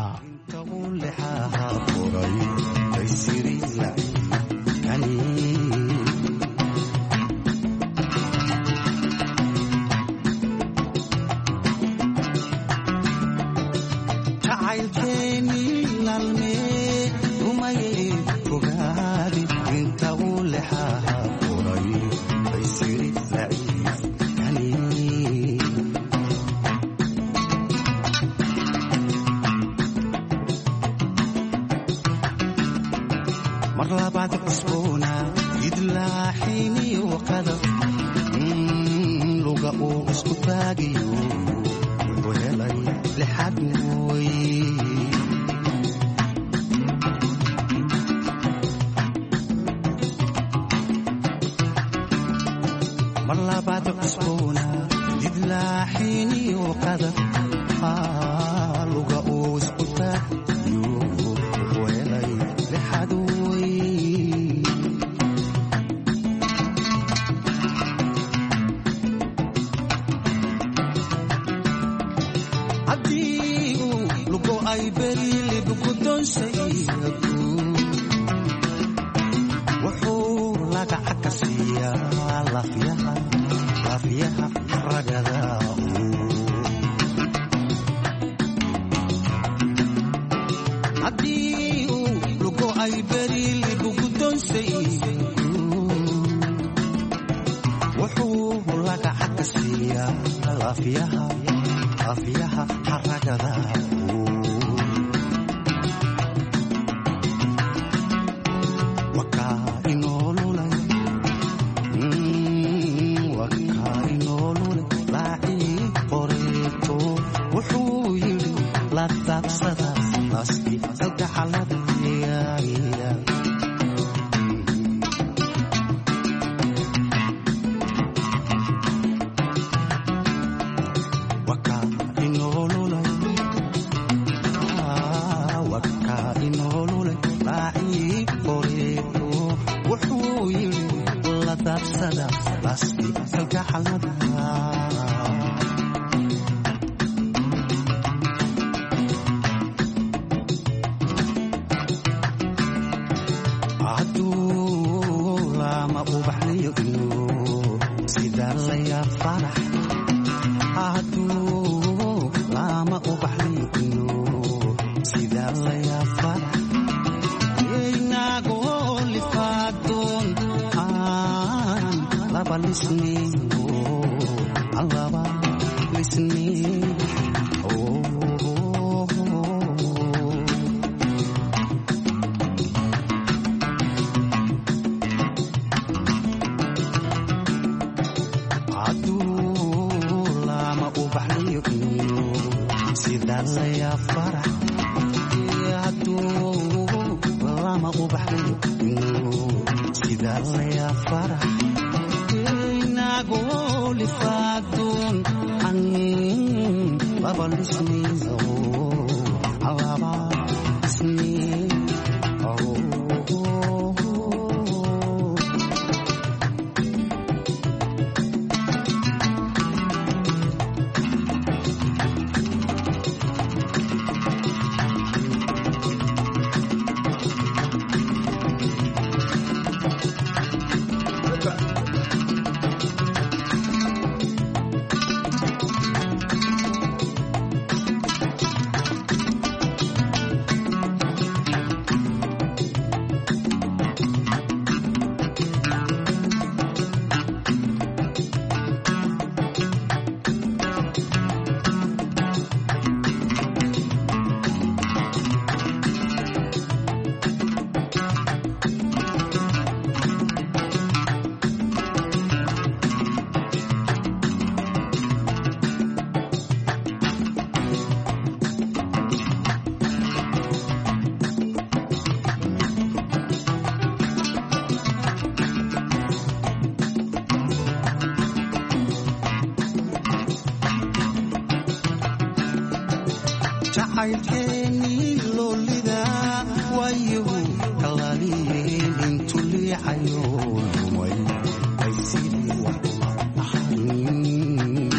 jacaylkeennii loolida waayuhu kalaaliyeen intu liicayo lumay ay sidii wax ahayn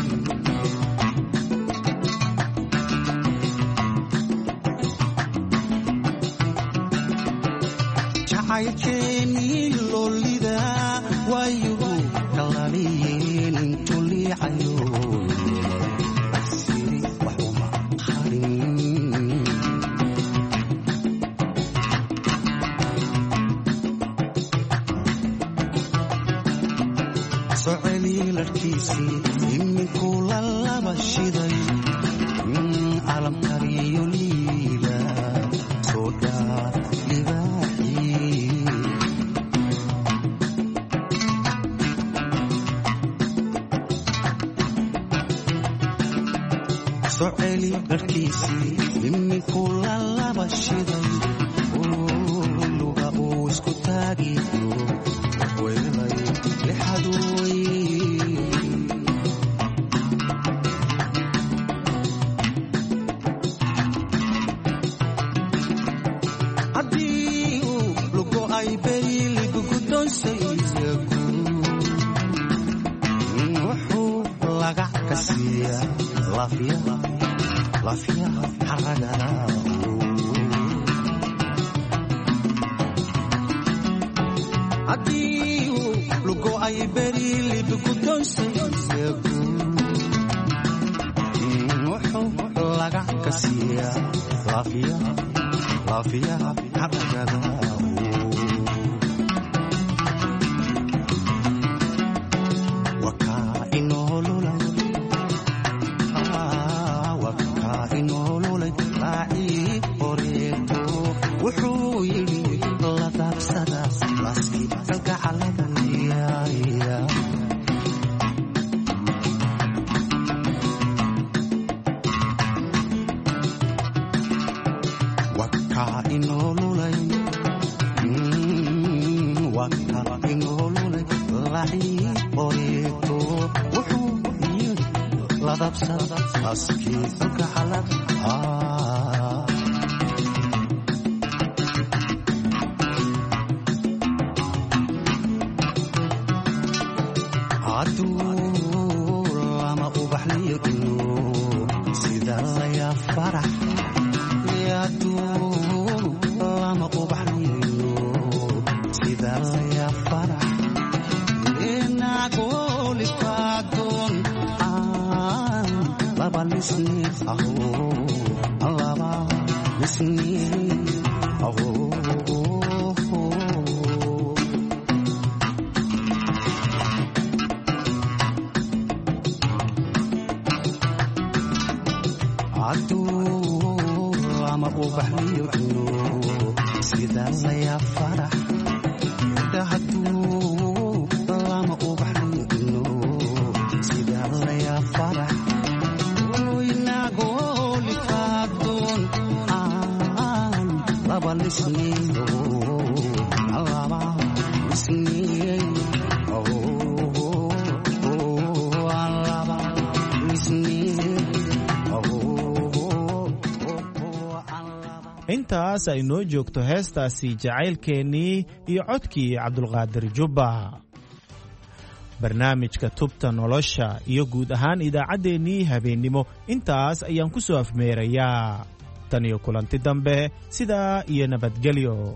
jacaylkeennii loolida waayuhu kalaaliyeen intu liicayo iminku lalaba shiday alamkariyo liila soo dhaar libaaxii soo celi dharkiisii iminku lalaba shiday luga uu isku taagiyo weelay lixaduy wuxuu lagac ka siiya lafyaha xaragada haddii uu lugo ay berilib ku doonsayagu wuxuu lagac ka siiya lafyaha xaragada wuxuu yidhi la daabsada laaskii kalgacalada wakaa inoolulay laacii oreeto wuxuu yidhi la daabsada laaskii kalgacalada lama ubaxliyo sida laya farax lama ubaxliyo sida laya farax inagolifaadoon laba lisni laba lisni lama ubaxliyo sida laya farax lama ubaxliyo sida laya farax inagolifaadoon laba lisni laba lisni intaas ay noo joogto heestaasi jacaylkeennii iyo codkii cabdulqaadir jubba barnaamijka tubta nolosha iyo guud ahaan idaacaddeenii habeennimo intaas ayaan ku soo afmeerayaa tan iyo kulanti dambe sidaa iyo nabadgelyo.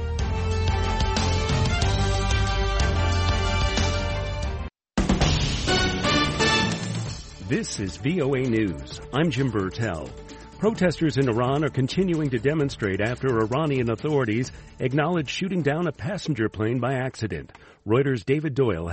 This is VOA News. I'm Jim Burtell. Protesters in Iran are continuing to demonstrate after Iranian authorities acknowledge shooting down a passenger plane by accident. Reuters' David Doyle